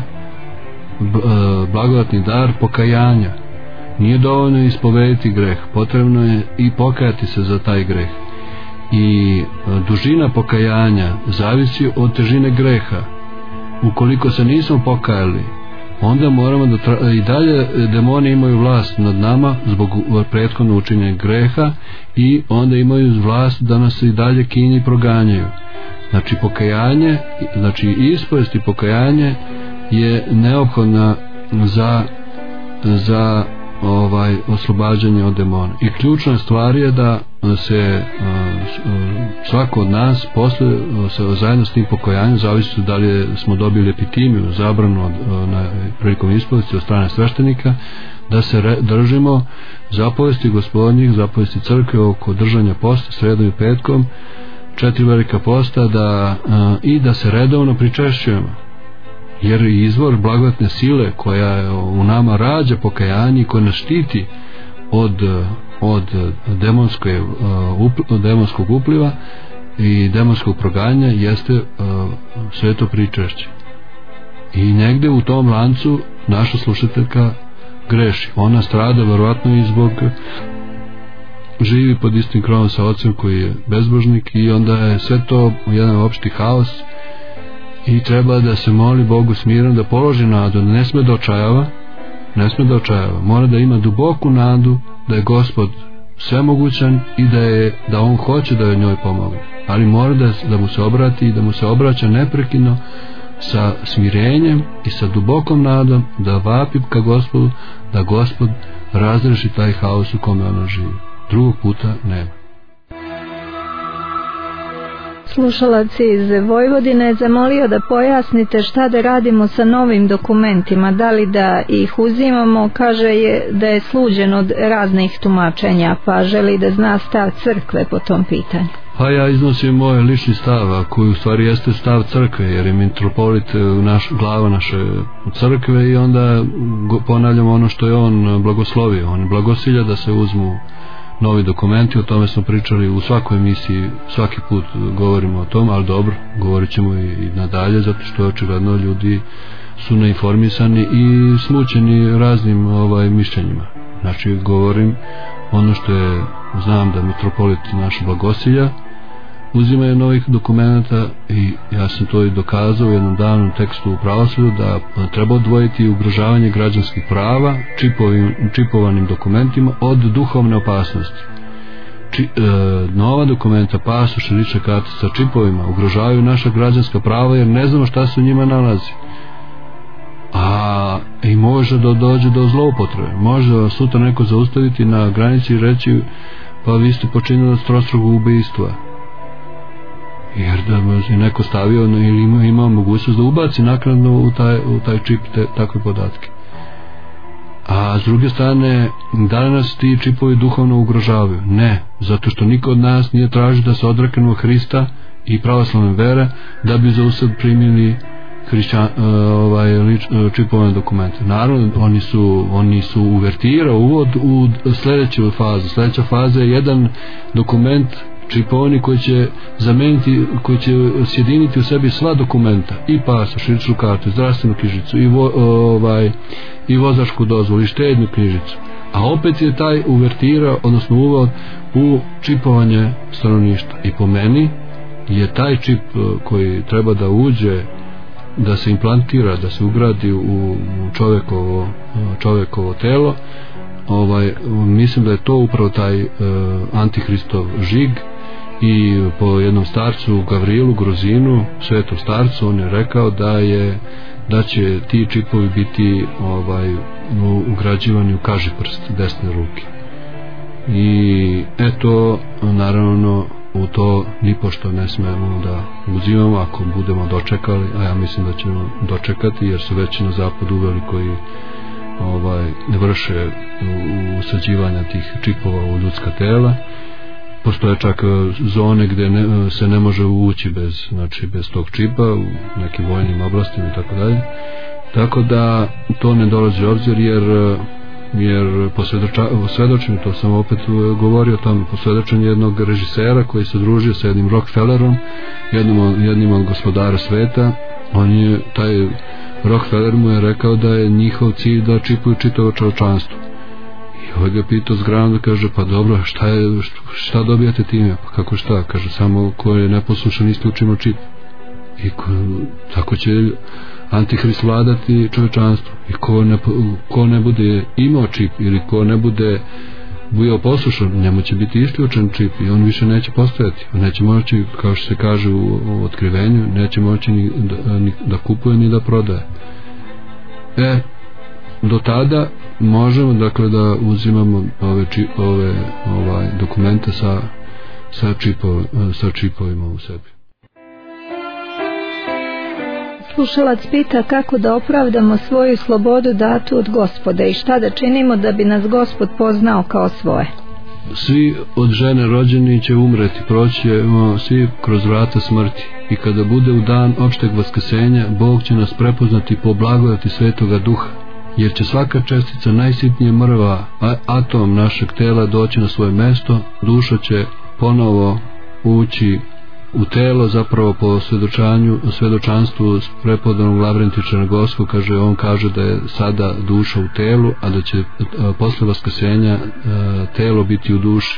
blagodatni dar pokajanja. Nije dovoljno ispovediti greh, potrebno je i pokajati se za taj greh. I dužina pokajanja zavisi od težine greha. Ukoliko se nismo pokajali, onda moramo da tra... i dalje demoni imaju vlast nad nama zbog prethodno učinjenog greha i onda imaju vlast da nas i dalje kinji proganjaju. Znači pokajanje, znači ispovest i pokajanje je neophodna za za ovaj oslobađanje od demona. I ključna stvar je da se svako od nas posle zajedno s tim pokajanjem, zavisi da li smo dobili epitimiju, zabranu na prilikom ispovesti od strane sveštenika, da se re, držimo zapovesti Gospodnjih, zapovesti crkve oko držanja posta sredom i petkom, četiri velika posta, da i da se redovno pričešćujemo, jer izvor blagodatne sile koja u nama rađa pokajanje i koja nas štiti od od demonske, uh, demonskog upliva i demonskog proganja jeste uh, sveto pričešće. I negde u tom lancu naša slušateljka greši. Ona strada verovatno i zbog živi pod istim krovom sa ocem koji je bezbožnik i onda je sve to jedan opšti haos i treba da se moli Bogu smirno, da položi nadu, da ne sme da očajava, ne sme da očajava, mora da ima duboku nadu da je Gospod svemogućan i da je da on hoće da joj njoj pomogne, ali mora da, da mu se obrati i da mu se obraća neprekidno sa smirenjem i sa dubokom nadom, da vapi ka Gospodu, da Gospod razreši taj haos u kome ona živi. Drugog puta nema. Slušalac iz Vojvodine je zamolio da pojasnite šta da radimo sa novim dokumentima, da li da ih uzimamo, kaže je da je sluđen od raznih tumačenja, pa želi da zna stav crkve po tom pitanju. Pa ja iznosim moj lični stav, a koji u stvari jeste stav crkve, jer je mitropolit naš, glava naše crkve i onda ponavljamo ono što je on blagoslovio. On blagosilja da se uzmu novi dokumenti, o tome smo pričali u svakoj emisiji, svaki put govorimo o tom, ali dobro, govorit ćemo i, i nadalje, zato što očigledno ljudi su neinformisani i smućeni raznim ovaj mišljenjima. Znači govorim ono što je, znam da mitropolit naš blagosilja uzimaju novih dokumenta i ja sam to i dokazao u jednom davnom tekstu u pravoslavlju da treba odvojiti ugrožavanje građanskih prava čipovim, čipovanim dokumentima od duhovne opasnosti. či, e, nova dokumenta, pasoš, lična karta sa čipovima ugrožavaju naša građanska prava jer ne znamo šta se u njima nalazi. A i može da dođe do zloupotrebe. Može sutra neko zaustaviti na granici i reći pa vi ste počinili trostruko ubistva. Jer da je neko stavio ili ima, ima mogućnost da ubaci naknadno u taj, u taj čip te, takve podatke. A s druge strane, da li nas ti čipovi duhovno ugrožavaju? Ne, zato što niko od nas nije tražio da se odreknemo Hrista i pravoslavne vere da bi za usad primili hrišćan, ovaj, lič, čipovane dokumente. Naravno, oni su, oni su uvertirao uvod u sljedeću fazu. Sljedeća faza je jedan dokument čipovani koji će zameniti, koji će sjediniti u sebi sva dokumenta, i pasoš, ličnu kartu, zdravstvenu knjižicu, i, vo, ovaj, i vozačku dozvolu, i štednu knjižicu. A opet je taj uvertira, odnosno uvod u čipovanje stanovništva. I po meni je taj čip koji treba da uđe, da se implantira, da se ugradi u čovjekovo, čovjekovo telo, ovaj, mislim da je to upravo taj uh, antihristov žig. I po jednom starcu Gavrilu Grozinu, svetom starcu, on je rekao da je da će ti čipovi biti ovaj, ugrađivani u kažiprst desne ruke. I eto, naravno, u to nipošto ne smemo da uzimamo ako budemo dočekali, a ja mislim da ćemo dočekati, jer su već na zapadu uveli koji ovaj, vrše usađivanja tih čipova u ljudska tela. Postoje čak zone gdje ne, se ne može ući bez, znači bez tog čipa u nekim vojnim oblastima i tako dalje. Tako da to ne dolazi u obzir, jer jer po svedočenju, to sam opet govorio o tome, po svedočenju jednog režisera koji se družio sa jednim Rockefellerom, jednim, jednim od gospodara sveta, on je, taj Rockefeller mu je rekao da je njihov cilj da čipuju čitavo čovječanstvo. I ovaj ga pitao zgrano, da kaže, pa dobro, šta, je, šta dobijate time? Pa kako šta? Kaže, samo ko je neposlušan isključimo čip. I ko, tako će Antihrist vladati čovječanstvo. I ko ne, ko ne bude imao čip ili ko ne bude bio poslušan, njemu će biti isključen čip i on više neće postojati. On neće moći, kao što se kaže u, u otkrivenju, neće moći ni da, ni da kupuje ni da prodaje. E, do tada možemo, dakle, da uzimamo ove, čip, ove ovaj, dokumente sa, sa, čipov, sa čipovima u sebi. Slušalac pita kako da opravdamo svoju slobodu datu od Gospoda i šta da činimo da bi nas Gospod poznao kao svoje. Svi od žene rođeni će umreti, proći ćemo svi kroz vrata smrti, i kada bude u dan opšteg vaskrsenja, Bog će nas prepoznati po blagodati Svetoga Duha, jer će svaka čestica najsitnije mrva atom našeg tela doći na svoje mesto, duša će ponovo ući u telo, zapravo po svedočanju, svedočanstvu prepodobnog Lavrentića Nagovskog, kaže, on kaže da je sada duša u telu, a da će posle vaskrsenja telo biti u duši.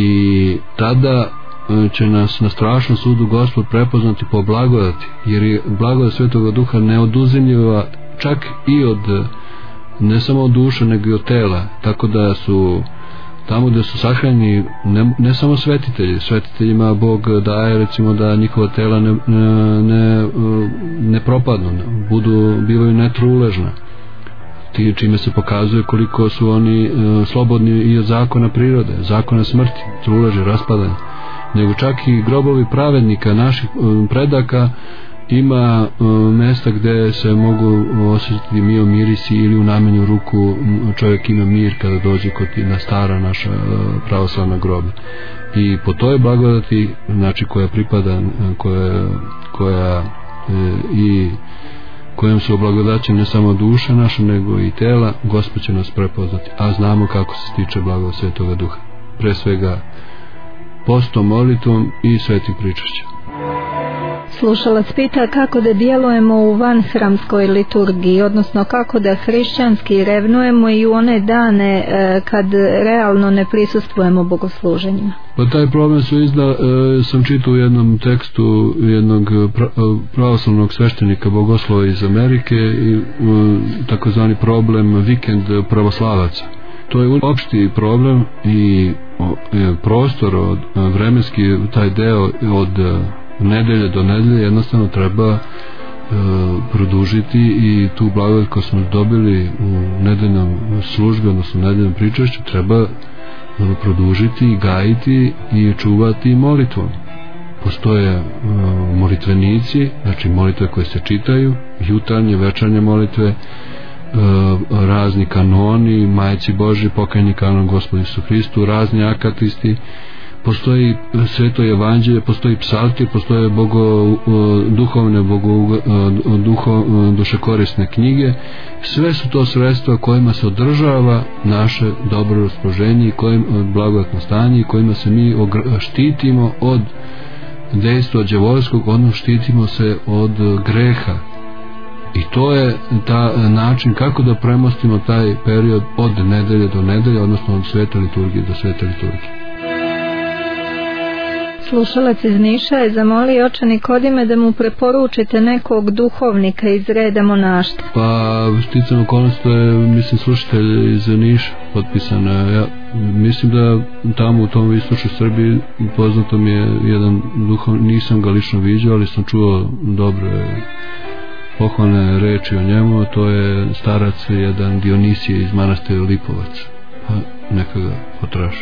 I tada će nas na strašnom sudu Gospod prepoznati po blagodati, jer je blagodat Svetoga Duha neoduzimljiva čak i od, ne samo od duše, nego i od tela, tako da su tamo gdje su sahranjeni ne, ne samo svetitelji, svetiteljima Bog daje, recimo, da njihova tela ne, ne, ne, ne propadnu, ne, budu, bivaju netruležna, ti čime se pokazuje koliko su oni e, slobodni i od zakona prirode, zakona smrti, truleže, raspadanja, nego čak i grobovi pravednika naših e, predaka ima e, mesta gdje se mogu osjetiti mio mirisi, ili u najmanju ruku čovjek ima mir kada dođe kod na stara naša e, pravoslavna groblja. I po toj blagodati, znači, koja pripada, koja, koja e, i kojom su oblagodaćene ne samo duša naša, nego i tela, Gospod će nas prepoznati, a znamo kako se stiče blagodat Svetoga Duha, pre svega postom, molitvom i svetim pričašćem. Slušalac pita kako da djelujemo u vanhramskoj liturgiji, odnosno kako da hrišćanski revnujemo i u one dane e, kad realno ne prisustvujemo bogosluženjima. Pa taj problem su izda, e, sam čitao u jednom tekstu jednog pra, pravoslavnog sveštenika bogoslova iz Amerike, i e, takozvani problem vikend pravoslavaca. To je opšti problem i prostor, od, vremenski taj deo od nedelje do nedelje jednostavno treba e, produžiti i tu blagodat koju smo dobili u nedeljnom službi, odnosno u nedeljnom pričašću, treba e, produžiti, gajiti i čuvati molitvom. Postoje e, molitvenici, znači molitve koje se čitaju, jutarnje, večernje molitve, razni kanoni, majci Božji, pokajni kanon Gospodu Isu Hristu, razni akatisti, postoji sveto evanđelje, postoji psaltir, postoje bogo, duhovne bogo, duho, dušekorisne knjige. Sve su to sredstva kojima se održava naše dobro raspoloženje i kojim blagodatno stanje i kojima se mi štitimo od dejstva đavolskog, odnosno štitimo se od greha. I to je ta način kako da premostimo taj period od nedelje do nedelje, odnosno od svete liturgije do svete liturgije. Slušalac iz Niša je zamolio oče Nikodime da mu preporučite nekog duhovnika iz reda monaštva. Pa sticam okolnosti, je mislim slušatelj iz Niša potpisano. Ja mislim da tamo u tom istočnoj Srbiji poznato mi je jedan duhovnik, nisam ga lično viđao, ali sam čuo dobre pohvalne reči o njemu. To je starac jedan Dionisije iz manastira Lipovac, pa neka ga potraži.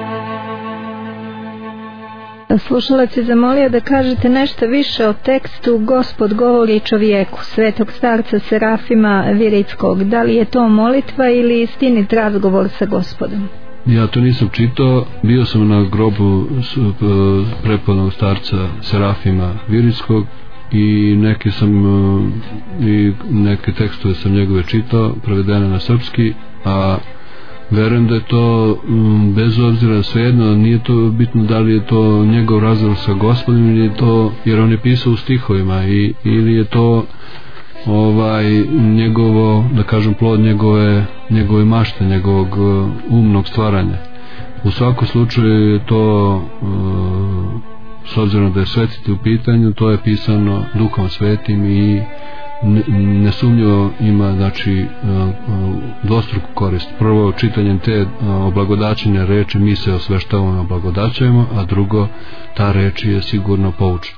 Slušalac je zamolio da kažete nešto više o tekstu Gospod govori čovjeku svetog starca Serafima Virickog. Da li je to molitva ili istinit razgovor sa Gospodom? Ja to nisam čitao, bio sam na grobu prepodnog starca Serafima Virickog i neke sam i neke tekstove sam njegove čitao, prevedene na srpski, a verujem da je to bez obzira, svejedno nije to bitno da li je to njegov razgovor sa Gospodom ili je to, jer on je pisao u stihovima, i, ili je to ovaj njegovo, da kažem, plod njegove njegove mašte, njegovog umnog stvaranja. U svakom slučaju je to, s obzirom da je svetite u pitanju, to je pisano Duhom Svetim i nesumnjivo ima, znači, dvostruku korist. Prvo, čitanjem te oblagodaćene reči mi se osveštavamo i oblagodaćujemo, a drugo, ta reč je sigurno poučna.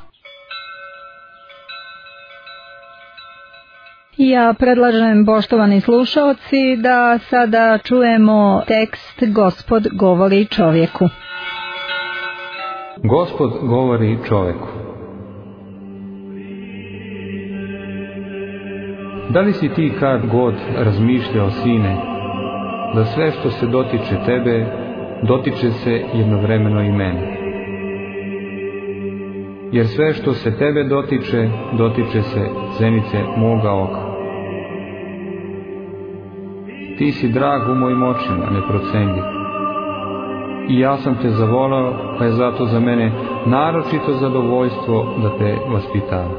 Ja predlažem, poštovani slušaoci, da sada čujemo tekst Gospod govori čovjeku. Gospod govori čovjeku. Da li si ti kad god razmišljao, sine, da sve što se dotiče tebe, dotiče se jednovremeno i mene? Jer sve što se tebe dotiče, dotiče se zenice moga oka. Ti si drag u mojim očima, neprocenljiv. I ja sam te zavolao, pa je zato za mene naročito zadovoljstvo da te vaspitavam.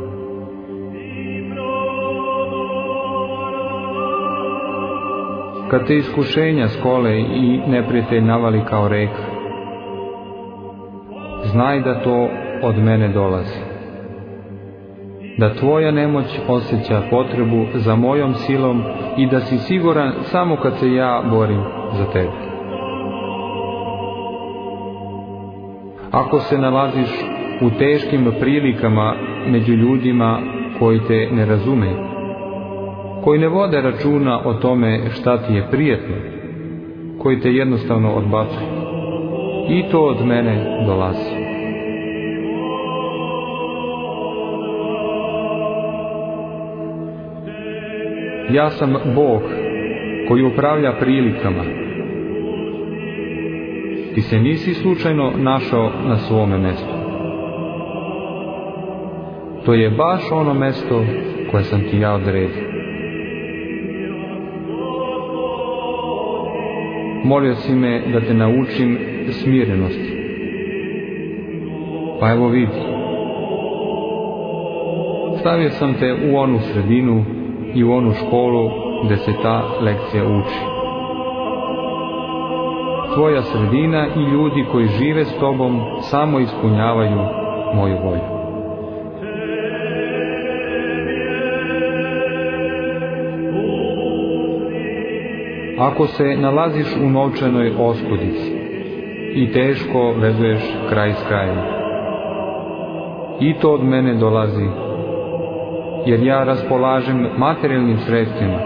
Kad te iskušenja skole i neprijatelj navali kao reka, znaj da to od mene dolazi. Da tvoja nemoć osjeća potrebu za mojom silom i da si siguran samo kad se ja borim za tebe. Ako se nalaziš u teškim prilikama među ljudima koji te ne razumeju, koji ne vode računa o tome šta ti je prijatno, koji te jednostavno odbacuju, i to od mene dolazi. Ja sam Bog koji upravlja prilikama. Ti se nisi slučajno našao na svome mjestu. To je baš ono mjesto koje sam ti ja odredio. Molio si me da te naučim smirenosti. Pa evo vidi. Stavio sam te u onu sredinu i u onu školu gdje se ta lekcija uči. Tvoja sredina i ljudi koji žive s tobom samo ispunjavaju moju volju. Ako se nalaziš u novčanoj oskudici, i teško vezuješ kraj s krajem. I to od mene dolazi, jer ja raspolažem materijalnim sredstvima.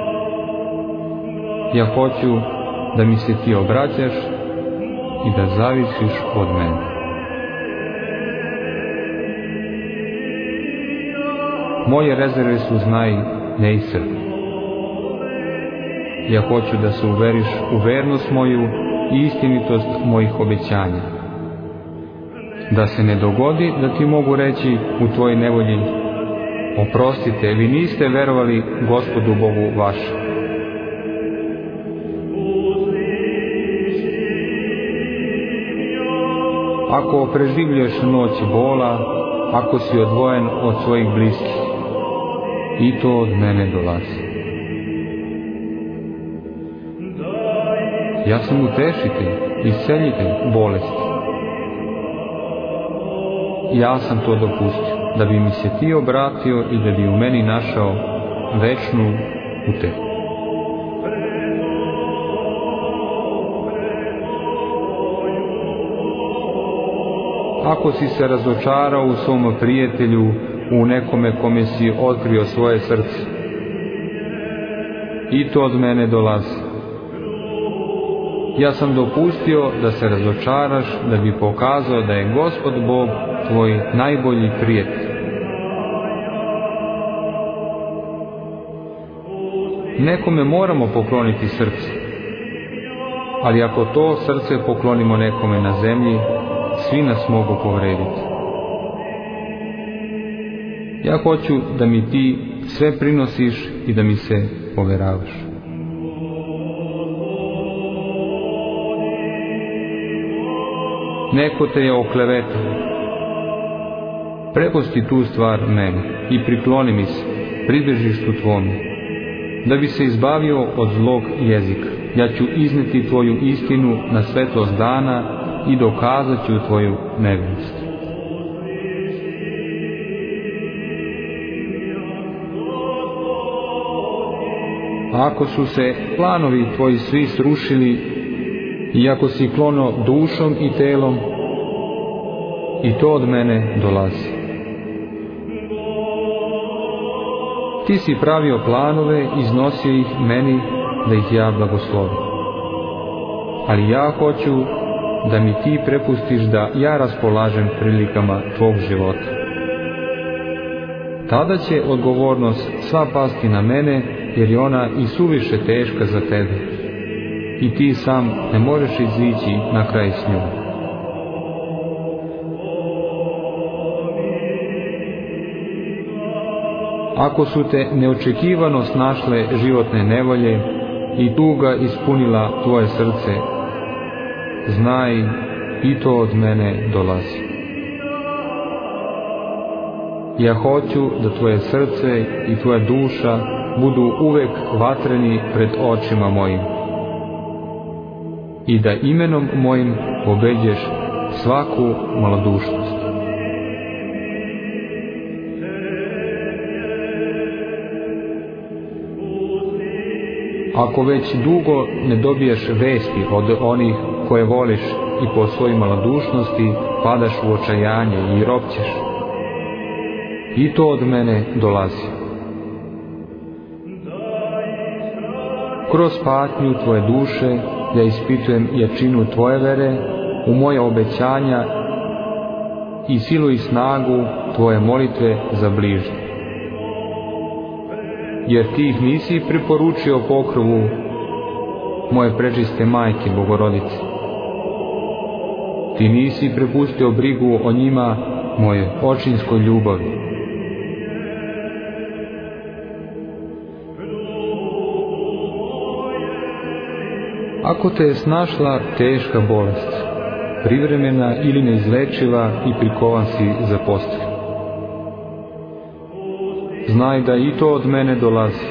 Ja hoću da mi se ti obraćaš i da zavisiš od mene. Moje rezerve su, znaj, neiscrpne. Ja hoću da se uveriš u vernost moju i istinitost mojih obećanja. Da se ne dogodi da ti mogu reći u tvojoj nevolji: oprostite, vi niste verovali Gospodu Bogu vašem. Ako preživljuješ noć bola, ako si odvojen od svojih bliskih, i to od mene dolazi. Ja sam utešitelj, isceljitelj bolesti. Ja sam to dopustio, da bi mi se ti obratio i da bi u meni našao večnu utehu. Ako si se razočarao u svom prijatelju, u nekome kome si otkrio svoje srce, i to od mene dolazi. Ja sam dopustio da se razočaraš, da bi pokazao da je Gospod Bog tvoj najbolji prijatelj. Nekome moramo pokloniti srce, ali ako to srce poklonimo nekome na zemlji, svi nas mogu povrediti. Ja hoću da mi ti sve prinosiš i da mi se poveravaš. Neko te je oklevetao. Prepusti tu stvar meni i prikloni mi se pribežištu tvome, da bi se izbavio od zlog jezika. Ja ću izneti tvoju istinu na svetlost dana i dokazat ću tvoju nevinost. Ako su se planovi tvoji svi srušili, i ako si klono dušom i telom, i to od mene dolazi. Ti si pravio planove, iznosio ih meni da ih ja blagoslovim. Ali ja hoću da mi ti prepustiš da ja raspolažem prilikama tvog života. Tada će odgovornost sva pasti na mene, jer je ona i suviše teška za tebe. I ti sam ne možeš izići na kraj s njom. Ako su te neočekivano snašle životne nevolje i tuga ispunila tvoje srce, znaj, i to od mene dolazi. Ja hoću da tvoje srce i tvoja duša budu uvek vatreni pred očima mojim i da imenom mojim pobeđeš svaku malodušnost. Ako već dugo ne dobiješ vesti od onih koje voliš i po svojoj malodušnosti padaš u očajanje i ropćeš, i to od mene dolazi. Kroz patnju tvoje duše ja ispitujem jačinu tvoje vere u moje obećanja i silu i snagu tvoje molitve za bližnje. Jer ti ih nisi preporučio pokrovu moje prečiste majke Bogorodice. Ti nisi prepustio brigu o njima moje očinskoj ljubavi. Ako te je snašla teška bolest, privremena ili neizlečiva i prikovan si za postelju, znaj da i to od mene dolazi.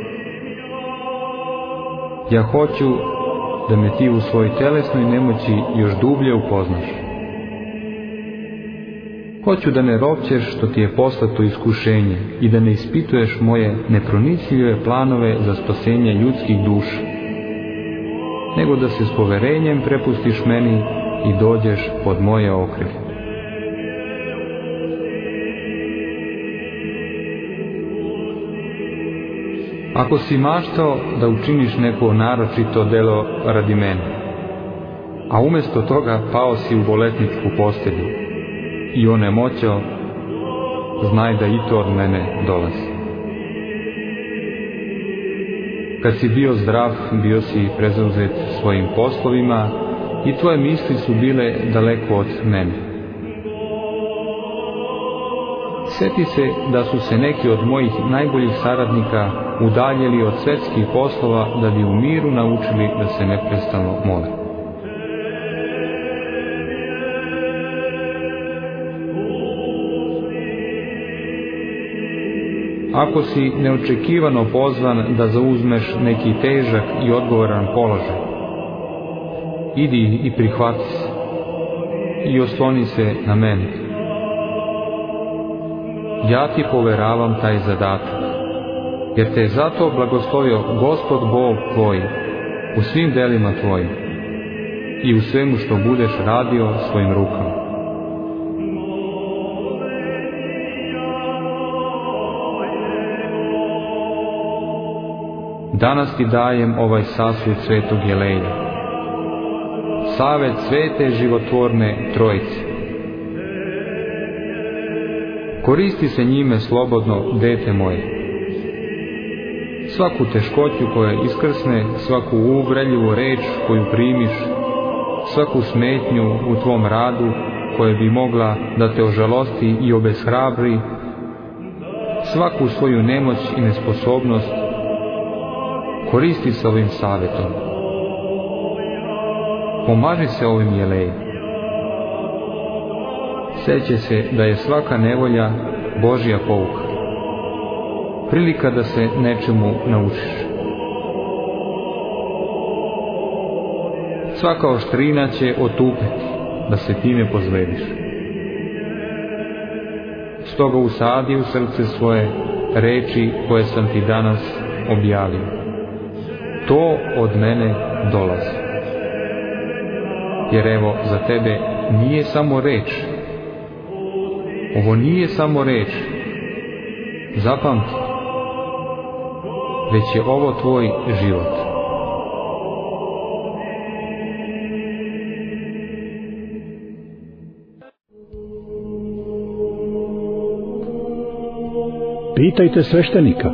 Ja hoću da me ti u svojoj telesnoj nemoći još dublje upoznaš. Hoću da ne ropćeš što ti je poslato iskušenje i da ne ispituješ moje nepronicljive planove za spasenje ljudskih duša, nego da se s poverenjem prepustiš meni i dođeš pod moje okrilje. Ako si maštao da učiniš neko naročito delo radi mene, a umjesto toga pao si u bolesničku postelju i onemoćao, znaj da i to od mene dolazi. Kad si bio zdrav, bio si prezauzet svojim poslovima i tvoje misli su bile daleko od mene. Sjeti se da su se neki od mojih najboljih saradnika udaljili od svjetskih poslova da bi u miru naučili da se neprestano mole. Ako si neočekivano pozvan da zauzmeš neki težak i odgovoran položaj, idi i prihvati se i osloni se na mene. Ja ti poveravam taj zadatak, jer te je zato blagoslovio Gospod Bog tvoj u svim delima tvojim i u svemu što budeš radio svojim rukama. Danas ti dajem ovaj sasud svetog jeleja, savet svete životvorne trojice. Koristi se njime slobodno, dete moje. Svaku teškoću koja iskrsne, svaku uvredljivu reč koju primiš, svaku smetnju u tvom radu koja bi mogla da te ožalosti i obeshrabri, svaku svoju nemoć i nesposobnost, koristi se ovim savjetom. Pomaži se ovim jelejem. Sjeća se da je svaka nevolja Božja pouka, prilika da se nečemu naučiš. Svaka oštrina će otupeti da se ti ne pozlediš. Stoga usadi u srce svoje reči koje sam ti danas objavio. To od mene dolazi. Jer evo, za tebe nije samo reč. Ovo nije samo reč. Zapamti. Već je ovo tvoj život. Pitajte sveštenika.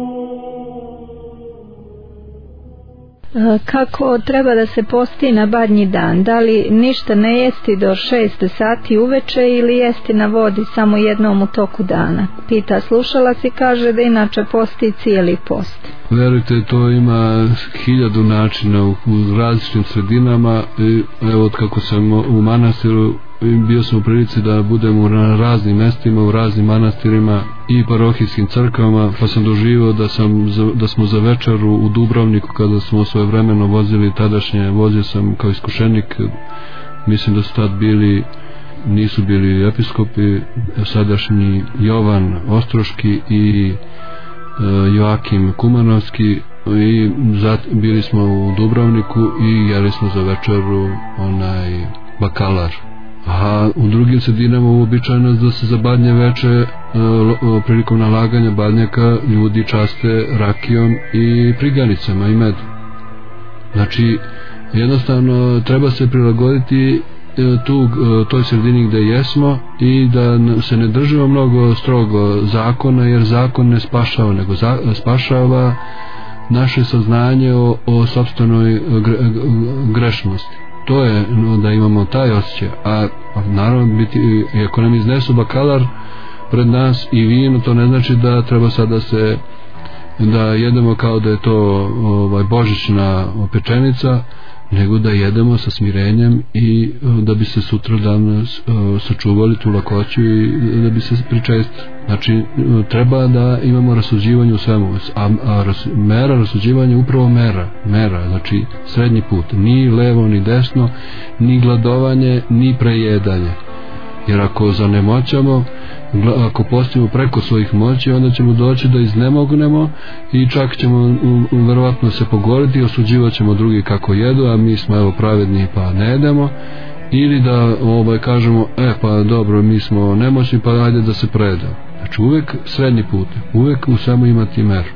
Kako treba da se posti na badnji dan? Da li ništa ne jesti do šest sati uveče ili jesti na vodi samo jednom u toku dana? Pita slušalac i kaže da inače posti cijeli post. Verujte, to ima hiljadu načina u, u različitim sredinama. I, evo, od kako sam u manastiru, bio sam u prilici da budem na raznim mestima, u raznim manastirima i parohijskim crkvama, pa sam doživio da, sam, da smo za večeru u Dubrovniku, kada smo svojevremeno vozili tadašnje, vozio sam kao iskušenik, mislim da su tad bili, nisu bili episkopi, sadašnji Jovan Ostroški i Joakim Kumanovski, i zat, bili smo u Dubrovniku i jeli smo za večeru onaj bakalar. A u drugim sredinama uobičajeno da se za badnje veče prilikom nalaganja badnjaka ljudi časte rakijom i priganicama i medom. Znači jednostavno treba se prilagoditi tu, toj sredini gde jesmo i da se ne držimo mnogo strogo zakona, jer zakon ne spašava, nego za, spašava naše saznanje o, o sopstvenoj gre, grešnosti. To je da imamo taj osjećaj, a naravno biti, ako nam iznesu bakalar pred nas i vino, to ne znači da treba sad da se da jedemo kao da je to ovaj, božićna pečenica, nego da jedemo sa smirenjem i da bi se sutra dan sačuvali tu lakoću i da bi se pričestili. Znači treba da imamo rasuđivanje u svemu, a, a ras, mera rasuđivanja je upravo mera, mera, znači srednji put, ni levo ni desno, ni gladovanje ni prejedanje, jer ako zanemoćamo, ako postimo preko svojih moći, onda ćemo doći da iznemognemo i čak ćemo verovatno se pogoriti i osuđivat ćemo drugi kako jedu, a mi smo evo pravedni pa ne jedemo, ili da ovaj, kažemo e pa dobro mi smo nemoćni pa ajde da se preda. Znači uvek srednji put, uvek u svemu imati meru.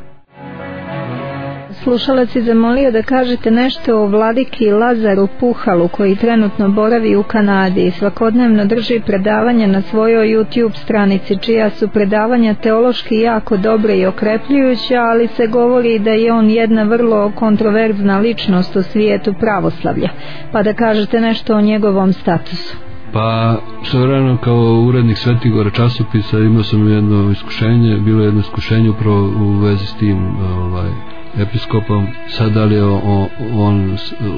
Slušalac je zamolio da kažete nešto o vladiki Lazaru Puhalu koji trenutno boravi u Kanadi i svakodnevno drži predavanja na svojoj YouTube stranici, čija su predavanja teološki jako dobre i okrepljujuća, ali se govori da je on jedna vrlo kontroverzna ličnost u svijetu pravoslavlja. Pa da kažete nešto o njegovom statusu. Pa svojevremeno kao urednik Svetigora časopisa imao sam jedno iskušenje, bilo jedno iskušenje upravo u vezi s tim ovaj, episkopom. Sad da li je on, on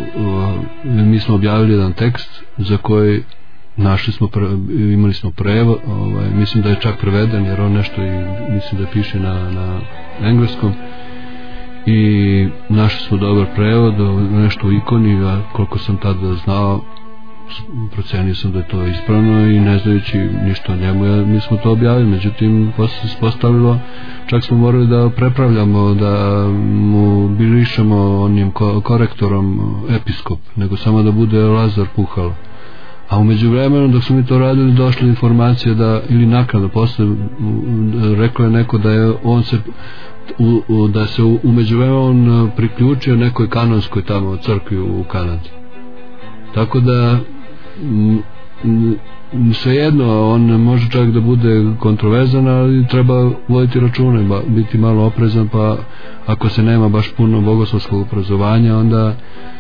mi smo objavili jedan tekst za koji našli smo, imali smo prevod, ovaj, mislim da je čak preveden jer on nešto i mislim da piše na, na engleskom i našli smo dobar prevod, nešto u ikoni, a koliko sam tada znao procenio sam da je to ispravno i ne znajući ništa o njemu, ja, mi smo to objavili, međutim posle se postavilo, čak smo morali da prepravljamo, da mu brišemo onim korektorom episkop, nego samo da bude Lazar Puhal. A umeđu vremenu dok smo mi to radili došla informacija da, ili naknadno posle rekao je neko da je on se u, u, da se umeđu vremenu on priključio nekoj kanonskoj tamo crkvi u Kanadi. Tako da m, m, svejedno on može čak da bude kontroverzan, ali treba voditi račune, biti malo oprezan, pa ako se nema baš puno bogoslovskog obrazovanja onda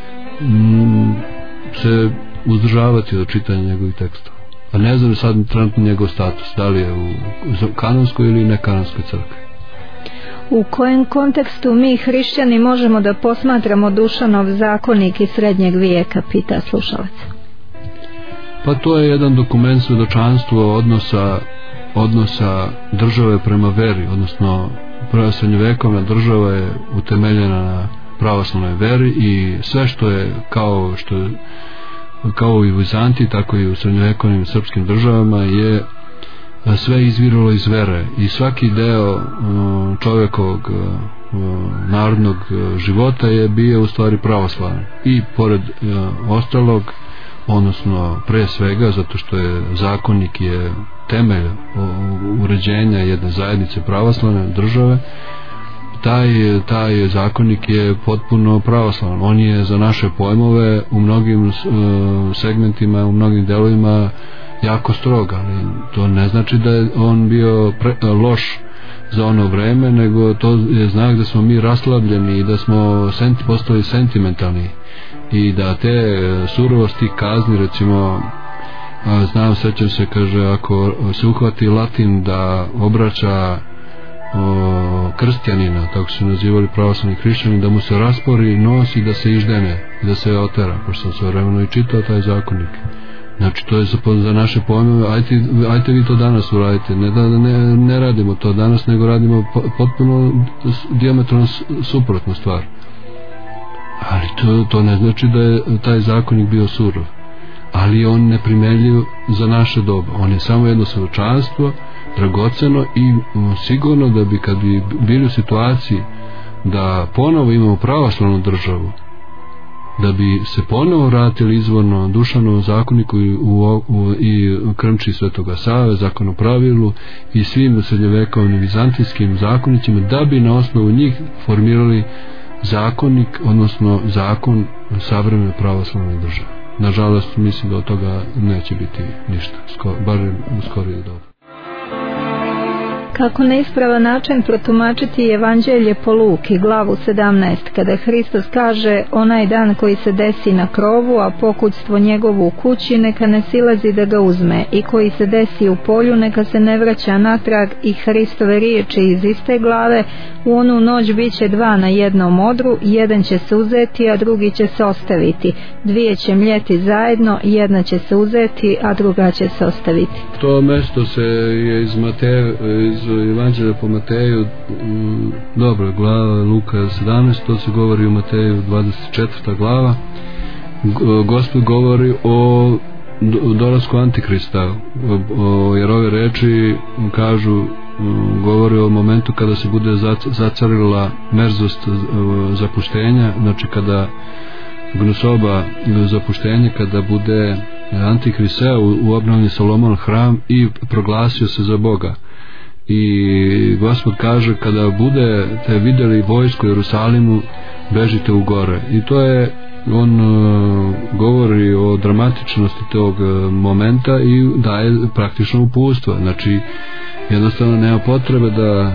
m, se uzdržavati od čitanja njegovih tekstova. A ne znam sad trenutno njegov status, da li je u kanonskoj ili nekanonskoj crkvi. U kojem kontekstu mi hrišćani možemo da posmatramo Dušanov zakonik iz srednjeg vijeka, pita slušalac. Pa to je jedan dokument svedočanstvo odnosa, odnosa države prema veri, odnosno prva srednjovekovna država je utemeljena na pravoslavnoj veri i sve što je kao što je kao i u Vizantiji, tako i u srednjovekovnim srpskim državama je sve izviralo iz vere i svaki deo čovjekovog narodnog života je bio u stvari pravoslavan i pored ostalog, odnosno pre svega zato što je zakonik je temelj uređenja jedne zajednice pravoslavne države, taj, taj zakonik je potpuno pravoslavan. On je za naše pojmove u mnogim segmentima, u mnogim delovima jako strog, ali to ne znači da je on bio pre, loš za ono vreme, nego to je znak da smo mi raslavljeni i da smo senti, postali sentimentalni i da te surovosti kazni, recimo znam, sećam se, kaže, ako se uhvati Latin da obraća o, krstjanina, tako su nazivali pravoslavni hrišćani, da mu se raspori nos i da se iždene, da se otera, pošto sam sve vremeno i čitao taj zakonik. Znači to je za, za naše pojmove, ajte, ajte vi to danas uradite, ne, da, ne, ne radimo to danas, nego radimo potpuno dijametralno suprotnu stvar. Ali to, to ne znači da je taj zakonik bio surov, ali on ne primeljiv za naše doba, on je samo jedno svedočanstvo, dragoceno i um, sigurno da bi kad bi bili u situaciji da ponovo imamo pravoslavnu državu, da bi se ponovo vratili izvorno Dušanovom zakoniku i, u, u, i krmči Svetoga Save, zakon o pravilu i svim srednjovekovnim vizantijskim zakonićima, da bi na osnovu njih formirali zakonik, odnosno zakon savremene pravoslavne države. Nažalost, mislim da od toga neće biti ništa, skoro, barem u skorije dobu. Kako na ispravan način protumačiti Evanđelje po Luki, glavu sedamnaest, kada Hristos kaže onaj dan koji se desi na krovu, a pokućstvo njegovu u kući, neka ne silazi da ga uzme, i koji se desi u polju, neka se ne vraća natrag, i Hristove riječi iz iste glave, u onu noć bit će dva na jednom odru, jedan će se uzeti, a drugi će se ostaviti. Dvije će mljeti zajedno, jedna će se uzeti, a druga će se ostaviti. To mesto se je iz Mateja, iz Evanđelja po Mateju, dobro, glava Luka sedamnaest, to se govori u Mateju dvadeset četvrta glava. Gospod govori o dolasku Antikrista, jer ove reči kažu, govori o momentu kada se bude zacarila merzost zapuštenja, znači kada gnusoba zapuštenja, kada bude Antikriseo u obnovljen Solomon hram i proglasio se za Boga. I Gospod kaže, kada budete vidjeli vojsku u Jerusalimu, bežite u gore. I to je, on uh, govori o dramatičnosti tog uh, momenta i daje praktično uputstva. Znači jednostavno nema potrebe da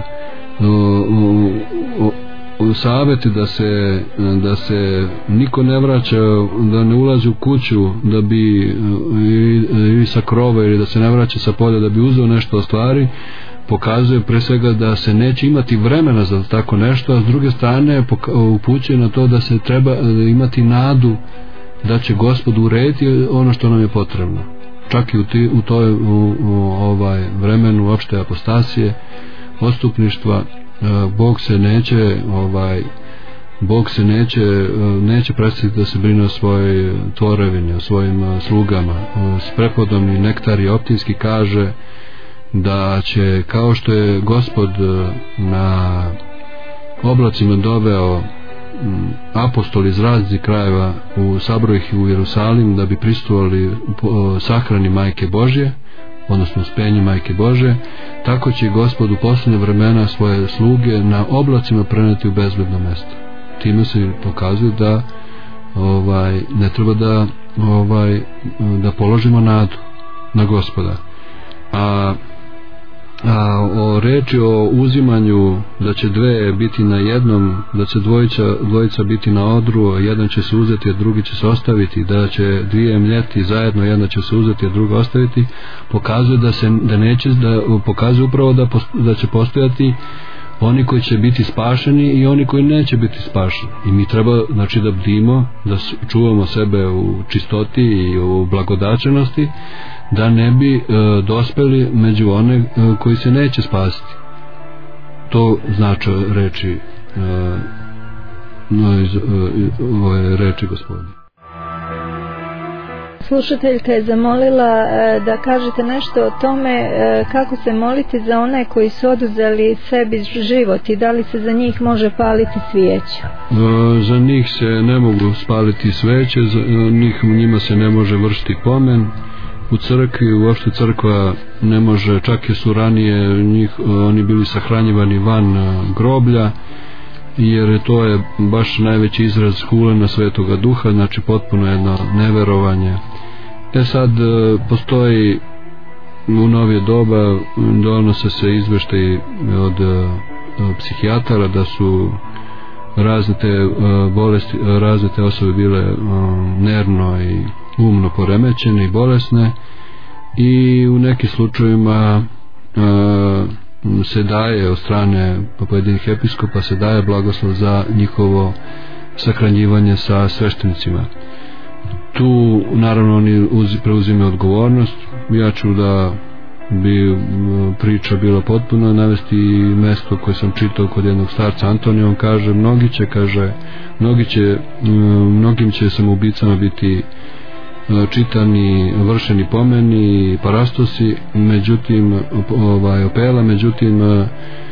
uh, uh, uh, savjeti da se da se niko ne vraća, da ne ulazi u kuću da bi i, i sa krova, ili da se ne vraća sa polja da bi uzeo nešto od stvari, pokazuje pre svega da se neće imati vremena za tako nešto, a s druge strane upućuje na to da se treba imati nadu da će Gospod urediti ono što nam je potrebno. Čak i u, ti, u toj u, u ovaj vremenu opšte apostasije, odstupništva, Bog se neće ovaj Bog se neće neće prestati da se brine o svojoj tvorevini, o svojim slugama. Prepodobni Nektar Optinski kaže da će, kao što je Gospod na oblacima doveo apostoli iz raznih krajeva, u sabro ih u Jerusalim da bi prisustvovali sahrani Majke Božje, odnosno uspenju Majke Božje, tako će Gospod u posljednje vremena svoje sluge na oblacima preneti u bezbedno mesto. Time se pokazuje da ovaj ne treba da ovaj da položimo nadu na Gospoda. A A o reči o uzimanju, da će dve biti na jednom, da će dvojica, dvojica biti na odru, jedan će se uzeti a drugi će se ostaviti, da će dvije mljeti zajedno, jedna će se uzeti a druga ostaviti, pokazuje da se da neće, da pokazuje upravo da, da će postojati oni koji će biti spašeni i oni koji neće biti spašeni. I mi treba, znači, da bdimo, da čuvamo sebe u čistoti i u blagodačenosti, da ne bi e, dospeli među one e, koji se neće spasiti. To znači reči e, no, iz, e, ove reči Gospodine. Slušateljka je zamolila e, da kažete nešto o tome e, kako se moliti za one koji su oduzeli sebi život i da li se za njih može paliti svijeća. E, za njih se ne mogu spaliti sveće, za njih, njima se ne može vršiti pomen u crkvi, uopšte crkva ne može, čak je su ranije njih, oni bili sahranjivani van groblja, jer to je baš najveći izraz hulena Svetoga Duha, znači potpuno jedno neverovanje. E sad postoji u novije doba, donose se izveštaji od psihijatara da su razne te bolesti, razne te osobe bile nervno i umno poremećene i bolesne, i u nekim slučajevima e, se daje od strane pojedinih episkopa se daje blagoslov za njihovo sahranjivanje sa sveštenicima. Tu naravno oni uz, preuzime odgovornost. Ja ću da bi priča bila potpuno navesti mesto koje sam čitao kod jednog starca Antonija. On kaže, mnogi će, kaže, mnogi će, mnogim će samoubicama biti čitani, vršeni pomeni, parastosi, međutim ovaj opela, međutim e,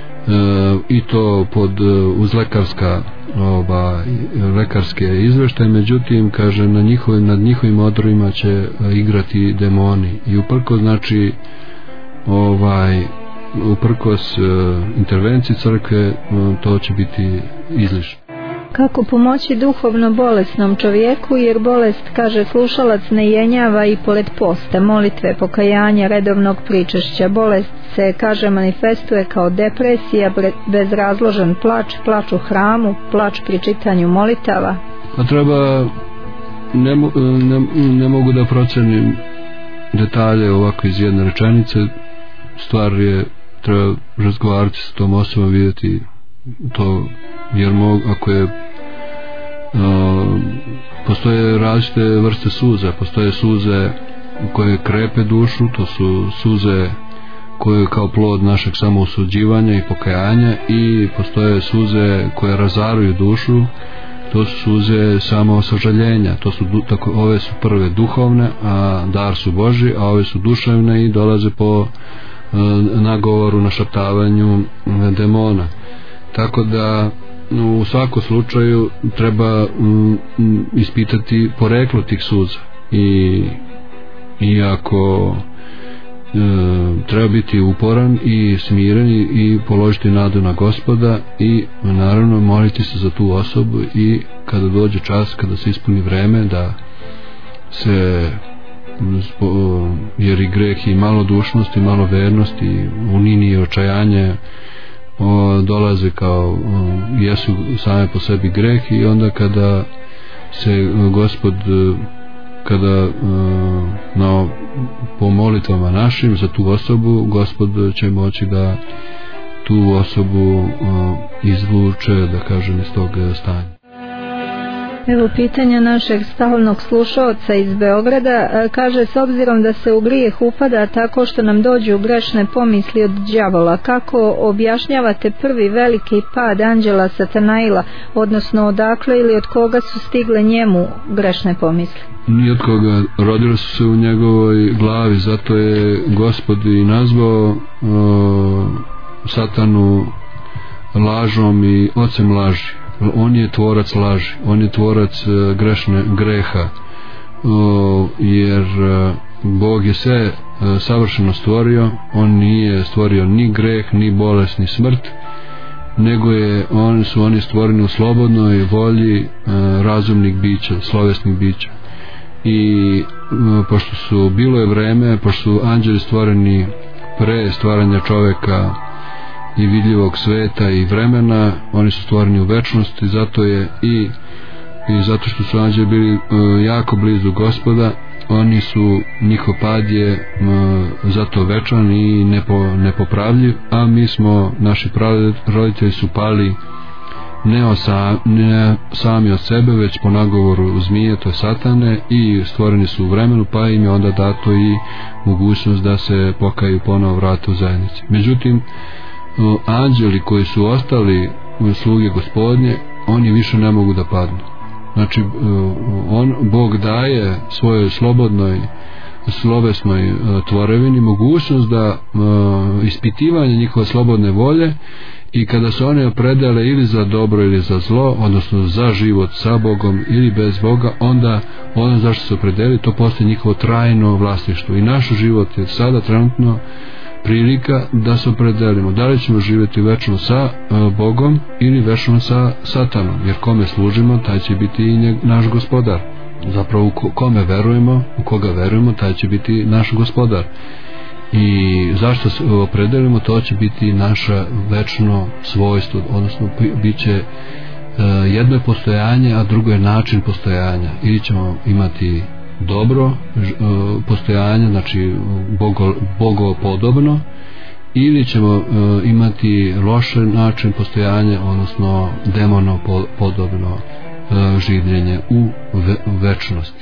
i to pod uz lekarska ova lekarske izveštaje, međutim kaže na njihovim nad njihovim odrovima će igrati demoni, i uprkos znači ovaj uprkos e, intervenciji crkve to će biti izlišno. Kako pomoći duhovno bolesnom čovjeku, jer bolest, kaže slušalac, ne jenjava i pored posta, molitve, pokajanja, redovnog pričešća. Bolest se, kaže, manifestuje kao depresija, bezrazložen plač, plač u hramu, plač pri čitanju molitava. A treba, ne, ne, ne mogu da procenim detalje ovako iz jedne rečenice. Stvar je, treba razgovarati sa tom osobom, vidjeti to, jer mog, ako je uh, postoje različite vrste suza, postoje suze koje krepe dušu, to su suze koje kao plod našeg samousuđivanja i pokajanja, i postoje suze koje razaruju dušu, to su suze samo sažaljenja. To su tako, ove su prve duhovne, a dar su Božji, a ove su duševne i dolaze po uh, nagovoru, našaptavanju demona. Tako da u svakom slučaju treba mm, ispitati poreklo tih suza i iako e, treba biti uporan i smiren i, i položiti nadu na Gospoda i naravno moliti se za tu osobu i kada dođe čas, kada se ispuni vreme da se, jer i greh i malo dušnosti, malo vernosti, unini i očajanje o, dolaze kao o, jesu same po sebi greh i onda kada se Gospod kada na, po molitvama našim za tu osobu Gospod će moći da tu osobu izvuče, da kažem, iz tog stanja. Evo pitanja našeg stalnog slušaoca iz Beograda. Kaže, s obzirom da se u grijeh upada tako što nam dođu grešne pomisli od đavola, kako objašnjavate prvi veliki pad anđela Satanaila, odnosno odakle ili od koga su stigle njemu grešne pomisli? Ni od koga, rodile su se u njegovoj glavi, zato je Gospod i nazvao o, Satanu lažom i ocem laži. On je tvorac laži, on je tvorac grešne greha, o, jer Bog je sve savršeno stvorio, on nije stvorio ni greh, ni bolest, ni smrt, nego je, oni su oni stvoreni u slobodnoj volji razumnih bića, slovesnih bića. I pošto su, bilo je vreme, pošto su anđeli stvoreni pre stvaranja čoveka i vidljivog sveta i vremena, oni su stvoreni u večnosti, zato je i, i zato što su anđeli bili e, jako blizu Gospoda, oni su, njihov pad je e, zato večan i nepo, nepopravljiv, a mi smo, naši roditelji su pali ne, osa, ne sami od sebe, već po nagovoru zmije, to je Satane, i stvoreni su u vremenu, pa im je onda dato i mogućnost da se pokaju ponovo vrate u zajednici. Međutim, anđeli koji su ostali sluge Gospodnje, oni više ne mogu da padnu. Znači, on, Bog daje svojoj slobodnoj slovesnoj tvorevini mogućnost da ispitivanje njihove slobodne volje, i kada se one opredele ili za dobro ili za zlo, odnosno za život sa Bogom ili bez Boga, onda ono zašto se opredeli, to postaje njihovo trajno vlasništvo. I naš život je sada trenutno prilika da se opredelimo da li ćemo živjeti večno sa Bogom ili večno sa Satanom, jer kome služimo, taj će biti i njeg, naš gospodar. Zapravo u kome verujemo, u koga verujemo, taj će biti naš gospodar. I zašto se opredelimo, to će biti naše večno svojstvo, odnosno bit će jedno je postojanje, a drugo je način postojanja. Ili ćemo imati dobro postojanje, znači bogo, bogopodobno, ili ćemo uh, imati loš način postojanja, odnosno demonopodobno uh, življenje u ve, večnosti.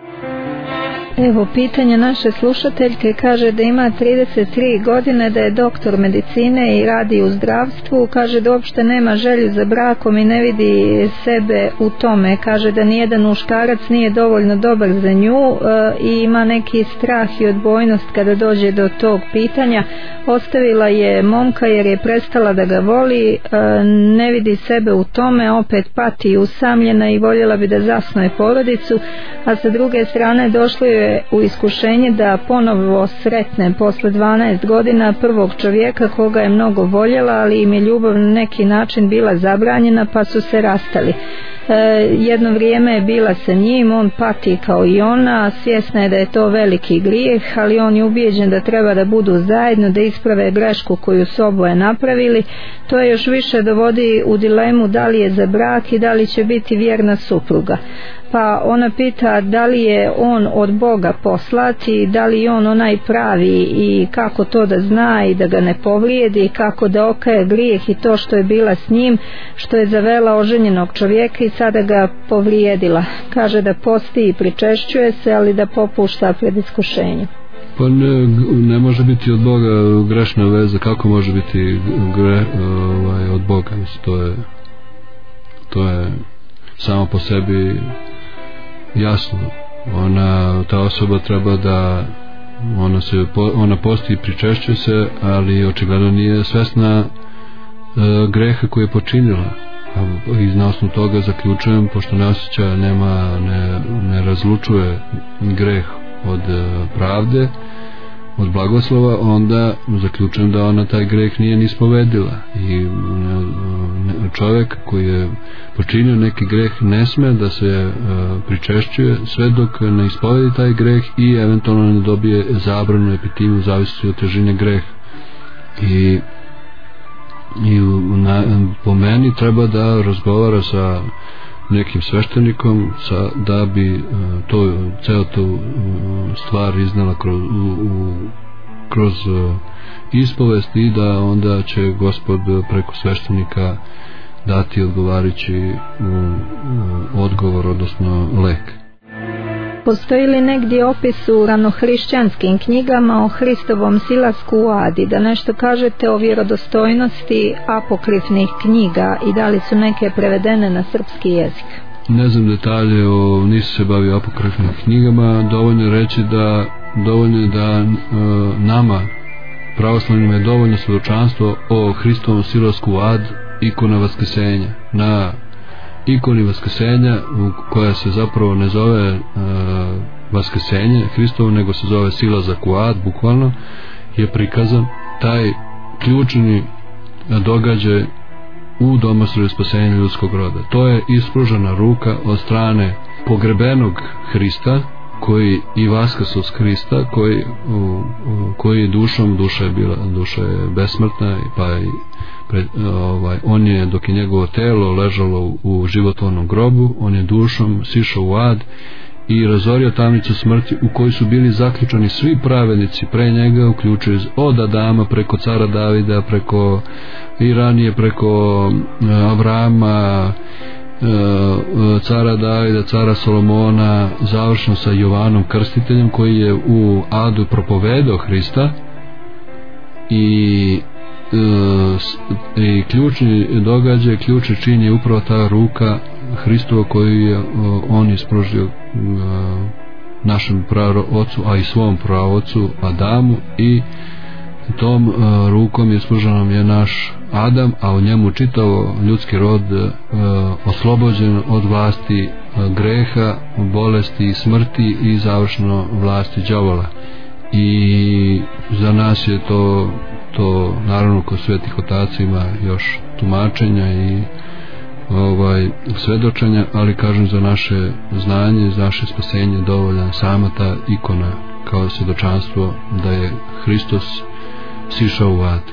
Evo pitanje naše slušateljke, kaže da ima trideset tri godine, da je doktor medicine i radi u zdravstvu, kaže da uopšte nema želju za brakom i ne vidi sebe u tome, kaže da nijedan muškarac nije dovoljno dobar za nju e, i ima neki strah i odbojnost kada dođe do tog pitanja. Ostavila je momka jer je prestala da ga voli, e, ne vidi sebe u tome, opet pati i usamljena i voljela bi da zasnuje porodicu, a sa druge strane došlo je u iskušenje da ponovo sretne posle dvanaest godina prvog čovjeka koga je mnogo voljela, ali im je ljubav na neki način bila zabranjena, pa su se rastali. E, jedno vrijeme je bila sa njim, on pati kao i ona, svjesna je da je to veliki grijeh, ali on je ubijeđen da treba da budu zajedno, da isprave grešku koju su oboje napravili. To je još više dovodi u dilemu da li je za brak i da li će biti vjerna supruga. Pa ona pita da li je on od Boga poslati, da li je on onaj pravi i kako to da zna i da ga ne povrijedi, kako da okaje grijeh i to što je bila s njim, što je zavela oženjenog čovjeka i sada ga povrijedila. Kaže da posti i pričešćuje se, ali da popušta pred iskušenjem. Pa ne, ne može biti od Boga grešna veza, kako može biti gre, ovaj, od Boga, mislim, to je to je samo po sebi jasno. Ona, ta osoba treba da ona se ona posti i pričešćuje se, ali očigledno nije svesna e, greha koji je počinila. A iz na osnovu toga zaključujem, pošto ne osjeća, nema, ne, ne razlučuje greh od pravde, od blagoslova, onda zaključujem da ona taj greh nije ni ispovedila i čovjek koji je počinio neki greh ne sme da se pričešćuje sve dok ne ispovedi taj greh i eventualno ne dobije zabranu epitimiju u zavisnosti od težine greha. i i na, po meni treba da razgovara sa nekim sveštenikom sa, da bi uh, to, ceo tu uh, stvar iznala kroz, u, u, kroz uh, ispovest i da onda će Gospod preko sveštenika dati odgovarajući uh, uh, odgovor, odnosno lek. Postoji li negdje opis u ranohrišćanskim knjigama o Hristovom silasku u Adi, da nešto kažete o vjerodostojnosti apokrifnih knjiga i da li su neke prevedene na srpski jezik? Ne znam detalje, o, nisam se bavio apokrifnim knjigama, dovoljno je reći da dovoljno je da e, nama pravoslavnima je dovoljno svjedočanstvo o Hristovom silasku u Ad, ikona vaskrsenja. Na ikoni vaskrsenja, koja se zapravo ne zove e, vaskrsenje Hristovo, nego se zove silazak u Ad, bukvalno je prikazan taj ključni događaj u domostroju spasenja ljudskog roda. To je ispružena ruka od strane pogrebenog Hrista, koji i vaskrsao s Hrista, koji, u, u, koji dušom, duša je bila, duša je besmrtna, pa je pred, ovaj, on je, dok je njegovo telo ležalo u, u životvornom grobu, on je dušom sišao u Ad i razorio tamnicu smrti u kojoj su bili zaključani svi pravednici pre njega, uključujući od Adama preko cara Davida, preko i ranije preko Avrama, cara Davida, cara Solomona, završno sa Jovanom Krstiteljem koji je u Adu propovedao Hrista. I i ključni događaj, ključni čin je upravo ta ruka Hristova koju je on ispružio našem praocu, a i svom praocu Adamu, i tom rukom je ispruženom je naš Adam, a u njemu čitavo ljudski rod oslobođen od vlasti greha, bolesti, smrti i završno vlasti đavola. I za nas je to to naravno kod svetih otaca ima još tumačenja i ovaj svedočenja, ali kažem za naše znanje, za naše spasenje dovoljan sama ta ikona kao svedočanstvo da je Hristos sišao u Ad.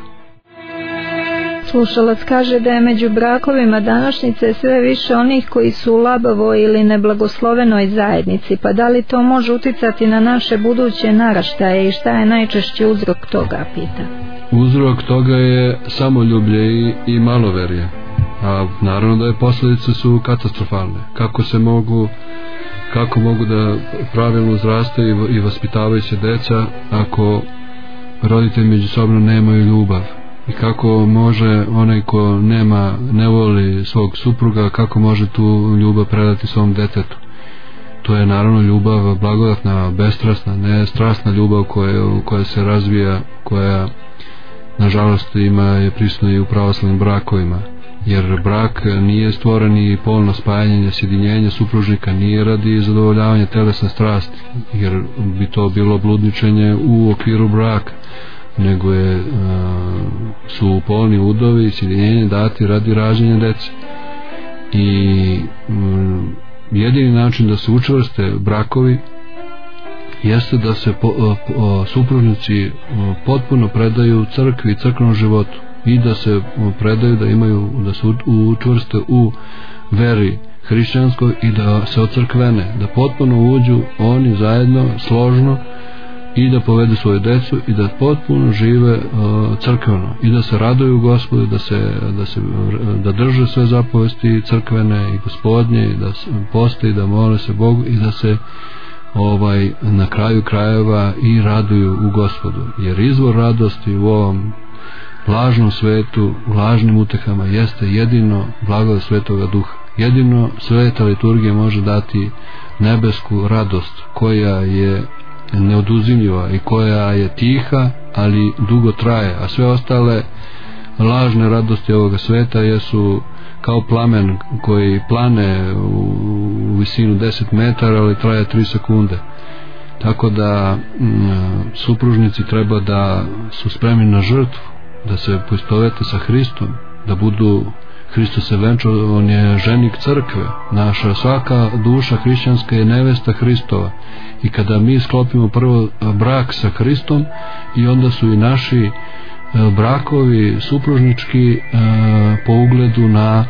Slušalac kaže da je među brakovima današnjice sve više onih koji su u labavoj ili neblagoslovenoj zajednici, pa da li to može uticati na naše buduće naraštaje i šta je najčešći uzrok toga, pita. Uzrok toga je samoljublje i, i maloverje, a naravno da je posljedice su katastrofalne. Kako se mogu kako mogu da pravilno uzrastaju i, i vaspitavaju se deca ako roditelji međusobno nemaju ljubav? I kako može onaj ko nema, ne voli svog supruga, kako može tu ljubav predati svom detetu? To je naravno ljubav blagodatna, bestrasna, ne strasna ljubav koja, koja se razvija, koja nažalost ima je prisutna i u pravoslavnim brakovima, jer brak nije stvoren i polno spajanje, sjedinjenje supružnika nije radi zadovoljavanja telesne strasti, jer bi to bilo bludničenje u okviru braka, nego je, su polni udovi i sjedinjenje dati radi rađenja dece. I um, jedini način da se učvrste brakovi jeste da se po, po, supružnici potpuno predaju crkvi i crkvenom životu i da se predaju, da imaju, da se učvrste u veri hrišćanskoj i da se ocrkvene, da potpuno uđu oni zajedno, složno, i da povedu svoju decu i da potpuno žive uh, crkveno i da se raduju Gospodu, da se, da se da drže sve zapovesti crkvene i gospodnje i da poste i da mole se Bogu i da se ovaj na kraju krajeva i raduju u Gospodu, jer izvor radosti u ovom lažnom svetu, u lažnim utehama jeste jedino blagodat Svetoga Duha. Jedino sveta liturgija može dati nebesku radost koja je neoduzimljiva i koja je tiha, ali dugo traje, a sve ostale lažne radosti ovoga sveta jesu kao plamen koji plane u visinu deset metara, ali traje tri sekunde. tako da m, supružnici treba da su spremni na žrtvu, da se poistovete sa Hristom, da budu, Hristos se venčao, on je ženik crkve, naša svaka duša hrišćanska je nevesta Hristova, i kada mi sklopimo prvo brak sa Hristom, i onda su i naši brakovi supružnički po ugledu na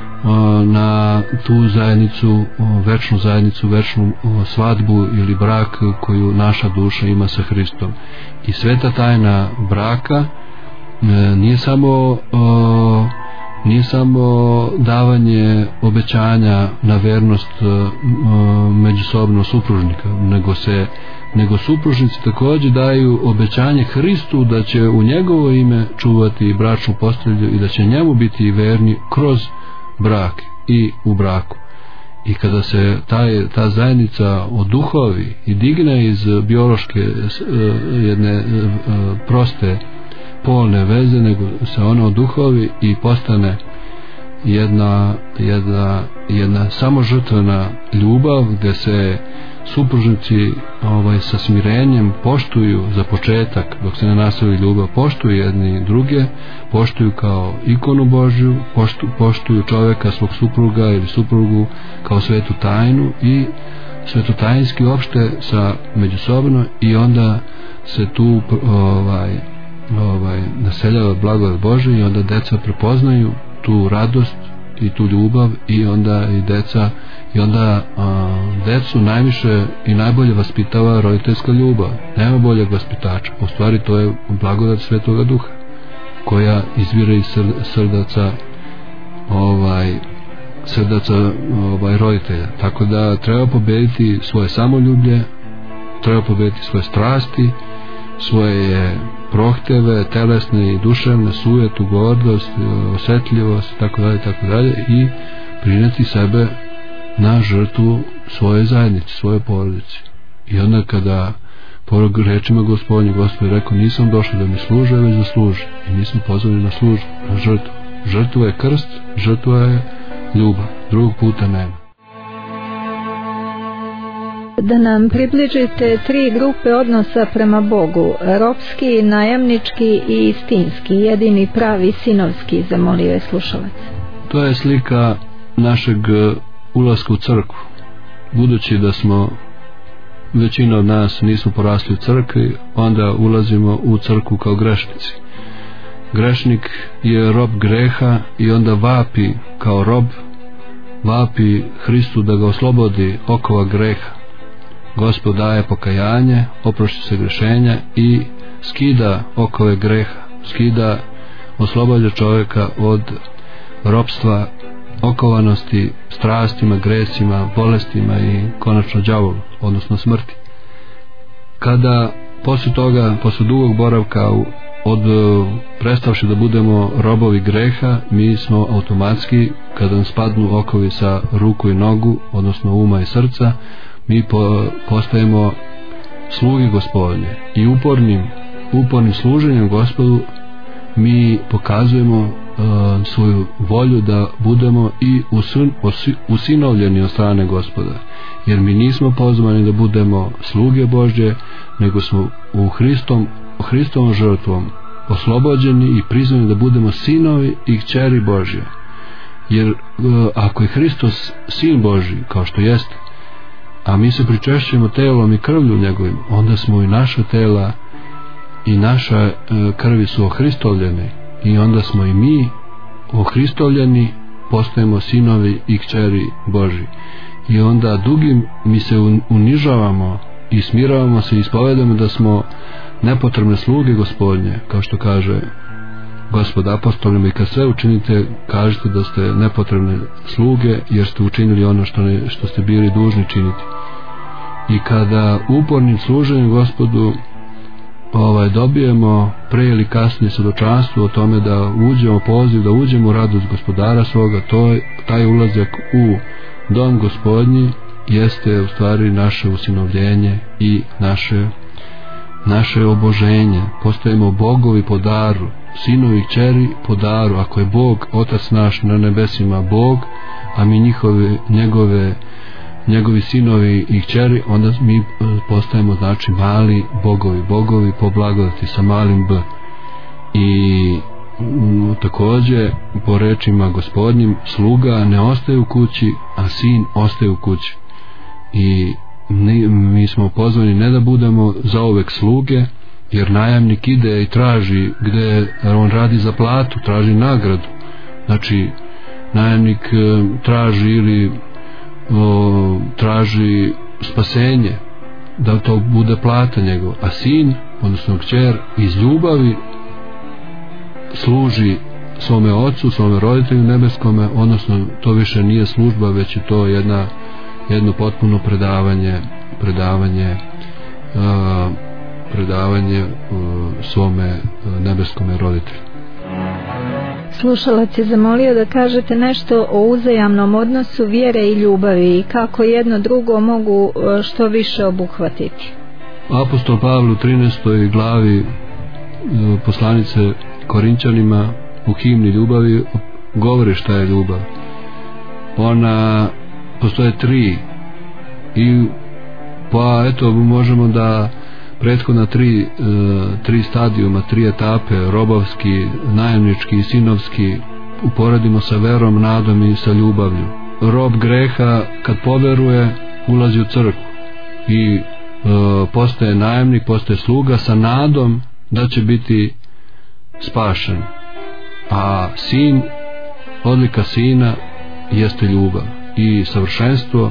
na tu zajednicu, večnu zajednicu, večnu svadbu ili brak koju naša duša ima sa Hristom. I sveta tajna braka nije samo nije samo davanje obećanja na vernost međusobno supružnika, nego se nego supružnici također daju obećanje Hristu da će u njegovo ime čuvati bračnu postelju i da će njemu biti verni kroz brak i u braku. I kada se taj, ta zajednica oduhovi i digne iz biološke jedne proste polne veze, nego se ona oduhovi i postane jedna, jedna, jedna samožrtvena ljubav, gdje se supružnici ovaj, sa smirenjem poštuju za početak, dok se ne nastavi ljubav, poštuju jedni druge, poštuju kao ikonu Božju, poštu, poštuju čovjeka, svog supruga ili suprugu kao svetu tajnu i svetotajinski opšte sa međusobno, i onda se tu ovaj, ovaj, naseljava blagodat Božja, i onda deca prepoznaju tu radost i tu ljubav, i onda i deca i onda a, decu najviše i najbolje vaspitava roditeljska ljubav. Nema boljeg vaspitača, u stvari to je blagodat Svetoga Duha koja izvire iz sr, srdaca ovaj srdaca ovaj roditelja. Tako da treba pobediti svoje samoljublje, treba pobediti svoje strasti, svoje prohteve telesne i duševne, sujetu, gordost, osjetljivost i tako dalje, tako dalje, i prineti sebe na žrtvu svoje zajednice, svoje porodice. I onda kada po rečima Gospodnje, Gospod je rekao, nisam došao da mi služe, već da služe, i mi smo pozvani na službu, na žrtvu. Žrtva je krst, žrtva je ljubav, drugog puta nema. Da nam približite tri grupe odnosa prema Bogu: ropski, najamnički i istinski, jedini pravi sinovski, zamolio je slušalac. To je slika našeg ulaska u crkvu. Budući da smo, većina od nas nismo porasli u crkvi, onda ulazimo u crkvu kao grešnici. Grešnik je rob greha i onda vapi kao rob, vapi Hristu da ga oslobodi okova greha. Gospod daje pokajanje, oprošta se grešenja i skida okove greha, skida, oslobađa čovjeka od ropstva, okovanosti strastima, gresima, bolestima i konačno đavolu, odnosno smrti. Kada posle toga, posle dugog boravka od prestavši da budemo robovi greha, mi smo automatski, kada nam spadnu okovi sa ruku i nogu, odnosno uma i srca, mi po, postajemo sluge Gospodnje, i upornim upornim služenjem Gospodu mi pokazujemo uh, svoju volju da budemo i usun, osi, usinovljeni od strane Gospoda, jer mi nismo pozvani da budemo sluge Božje, nego smo u Hristom, Hristovom žrtvom oslobođeni i priznani da budemo sinovi i kćeri Božje. Jer uh, ako je Hristos sin Božji, kao što jeste, a mi se pričešćujemo telom i krvlju njegovim, onda smo i naša tela i naša e, krvi su ohristovljene, i onda smo i mi ohristovljeni, postajemo sinovi i kćeri Božji. I onda dugim mi se unižavamo i smiravamo se i ispovedamo da smo nepotrebne sluge Gospodnje, kao što kaže Gospod apostolima, i kad sve učinite, kažete da ste nepotrebne sluge, jer ste učinili ono što, ne, što ste bili dužni činiti. I kada upornim služenjem Gospodu ovaj, dobijemo pre ili kasnije svjedočanstvo o tome da uđemo, poziv da uđemo u radost Gospodara svoga, to je, taj ulazak u dom Gospodnji jeste u stvari naše usinovljenje i naše naše oboženje. Postajemo bogovi po daru, sinovi i kćeri po daru. Ako je Bog, Otac naš na nebesima Bog, a mi njihove, njegove njegovi sinovi i kćeri, onda mi postajemo znači mali bogovi, bogovi po blagodati sa malim b. I m, također po rečima Gospodnjim, sluga ne ostaje u kući, a sin ostaje u kući. I mi, mi smo pozvani ne da budemo zauvek sluge, jer najamnik ide i traži gdje on radi za platu, traži nagradu. Znači najamnik traži ili o, traži spasenje, da to bude plata njegov, a sin, odnosno kćer, iz ljubavi služi svome ocu, svome roditelju nebeskome, odnosno to više nije služba, već je to jedna, jedno potpuno predavanje predavanje uh, predavanje uh, svome uh, nebeskome roditelju. Slušalac je zamolio da kažete nešto o uzajamnom odnosu vjere i ljubavi i kako jedno drugo mogu što više obuhvatiti. Apostol Pavle u trinaestoj glavi poslanice Korinčanima u himni ljubavi govori šta je ljubav. Ona postoje tri i pa eto možemo da prethodna tri, e, tri stadijuma, tri etape, robovski, najamnički i sinovski, uporedimo sa verom, nadom i sa ljubavlju. Rob greha kad poveruje ulazi u crkvu i e, postaje najamnik, postaje sluga sa nadom da će biti spašen. A sin, odlika sina jeste ljubav i savršenstvo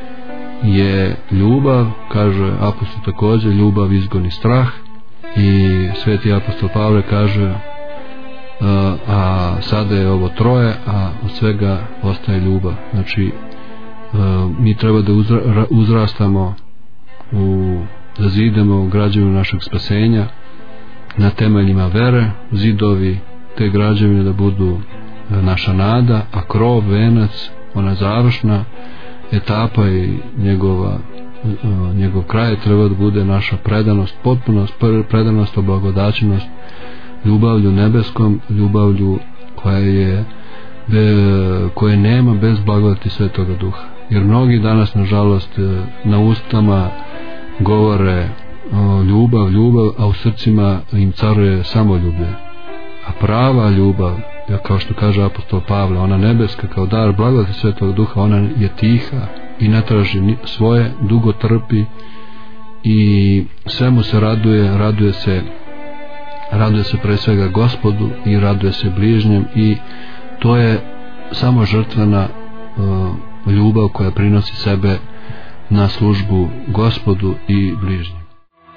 je ljubav, kaže apostol također, ljubav izgoni strah. I sveti apostol Pavle kaže a, a sada je ovo troje, a od svega ostaje ljubav. Znači a, mi treba da uzra, uzrastamo u, da zidemo u građevinu našeg spasenja na temeljima vere, zidovi te građevine da budu naša nada, a krov, venac, ona završna etapa i njegova, njegov kraj treba da bude naša predanost, potpunost, predanost, oblagodaćenost ljubavlju nebeskom, ljubavlju koja je koje nema bez blagodati Svetoga Duha. Jer mnogi danas nažalost na ustama govore ljubav, ljubav, a u srcima im caruje samoljublje. A prava ljubav, kao što kaže apostol Pavle, ona nebeska kao dar blagodati Svetog Duha, ona je tiha i ne traži svoje, dugo trpi i svemu se raduje, raduje se raduje se pre svega Gospodu i raduje se bližnjem, i to je samo žrtvena uh, ljubav koja prinosi sebe na službu Gospodu i bližnjem.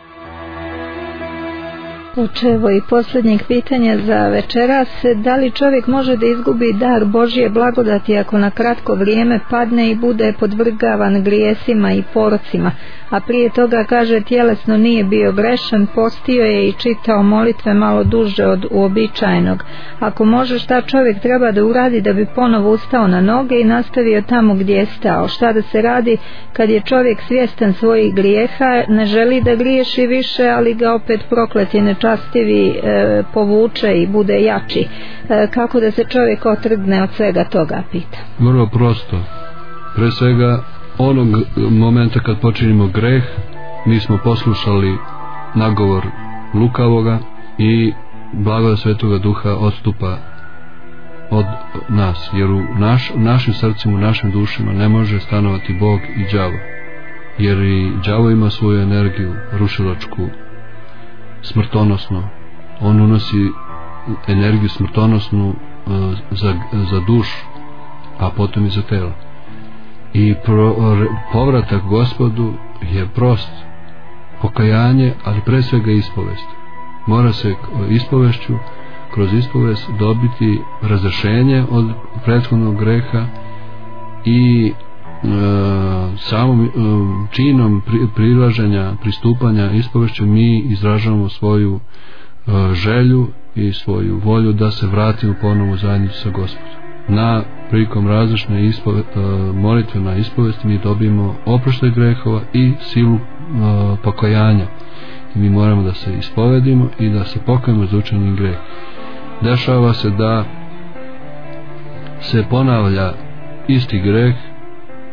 Očevo i posljednjeg pitanja za večeras, da li čovjek može da izgubi dar Božje blagodati ako na kratko vrijeme padne i bude podvrgavan grijesima i porocima, a prije toga kaže tjelesno nije bio grešan, postio je i čitao molitve malo duže od uobičajenog. Ako može, šta čovjek treba da uradi da bi ponovo ustao na noge i nastavio tamo gdje je stao? Šta da se radi kad je čovjek svjestan svojih grijeha, ne želi da griješi više, ali ga opet prokleti nečastivi e, povuče i bude jači? E, kako da se čovjek otrgne od svega toga, pita? Vrlo prosto. Pre svega onog momenta kad počinimo greh, mi smo poslušali nagovor lukavoga i blagodat Svetoga Duha odstupa od nas, jer u naš, našim srcima, u našim dušima ne može stanovati Bog i đavo, jer i đavo ima svoju energiju rušilačku, smrtonosno. On unosi energiju smrtonosnu uh, za, za dušu, a potom i za telo. I pro, povratak Gospodu je prost, pokajanje, ali pre svega ispovest. Mora se ispovešću, kroz ispovest dobiti razrešenje od prethodnog greha i e, samom e, činom pri, prilaženja, pristupanja ispovešću mi izražavamo svoju e, želju i svoju volju da se vratimo ponovo u zajednicu sa Gospodom. Na prilikom različne ispove, e, molitve na ispovesti mi dobijemo oproštaj grehova i silu e, pokajanja. I mi moramo da se ispovedimo i da se pokajemo za učinjeni greh. Dešava se da se ponavlja isti greh,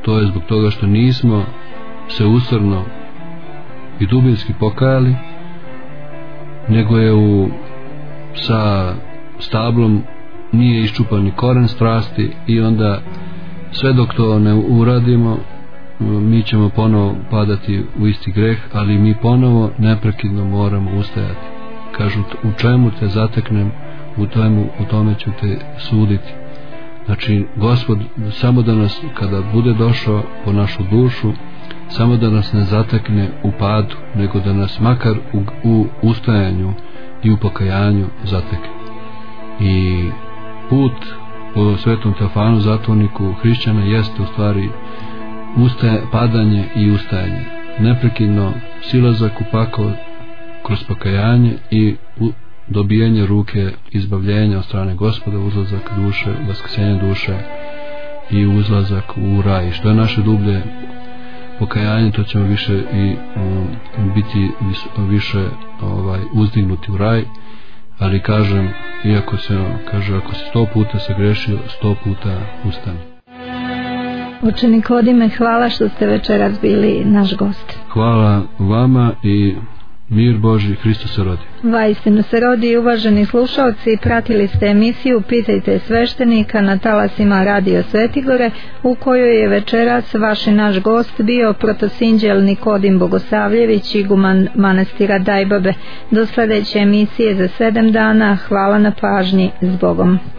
to je zbog toga što nismo se usrno i dubinski pokajali, nego je u sa stablom nije iščupan ni koren strasti, i onda sve dok to ne uradimo mi ćemo ponovo padati u isti greh, ali mi ponovo neprekidno moramo ustajati. Kažu, u čemu te zateknem, u tome, u tome ću te suditi. Znači, Gospod samo da nas, kada bude došao po našu dušu, samo da nas ne zatekne u padu, nego da nas makar u, u ustajanju i u pokajanju zatekne. I put po Svetom Teofanu Zatvorniku hrišćana jeste u stvari ustaje, padanje i ustajanje, neprekidno silazak u pakao kroz pokajanje i u, dobijanje ruke izbavljenja od strane Gospoda, uzlazak duše, vaskrsenje duše i uzlazak u raj. Što je naše dublje pokajanje, to ćemo više i um, biti vis, više ovaj, uzdignuti u raj. Ali kažem, iako se kaže, ako se sto puta sagrešio, sto puta ustani. Oče Nikodime, hvala što ste večeras bili naš gost. Hvala vama i mir Božji, Hristos se rodi. Vaistinu se rodi. Uvaženi slušalci, pratili ste emisiju Pitajte sveštenika na talasima Radio Svetigore, u kojoj je večeras vaš i naš gost bio protosinđel Nikodim Bogosavljević, iguman manastira Dajbabe. Do sledeće emisije za sedam dana. Hvala na pažnji. S Bogom.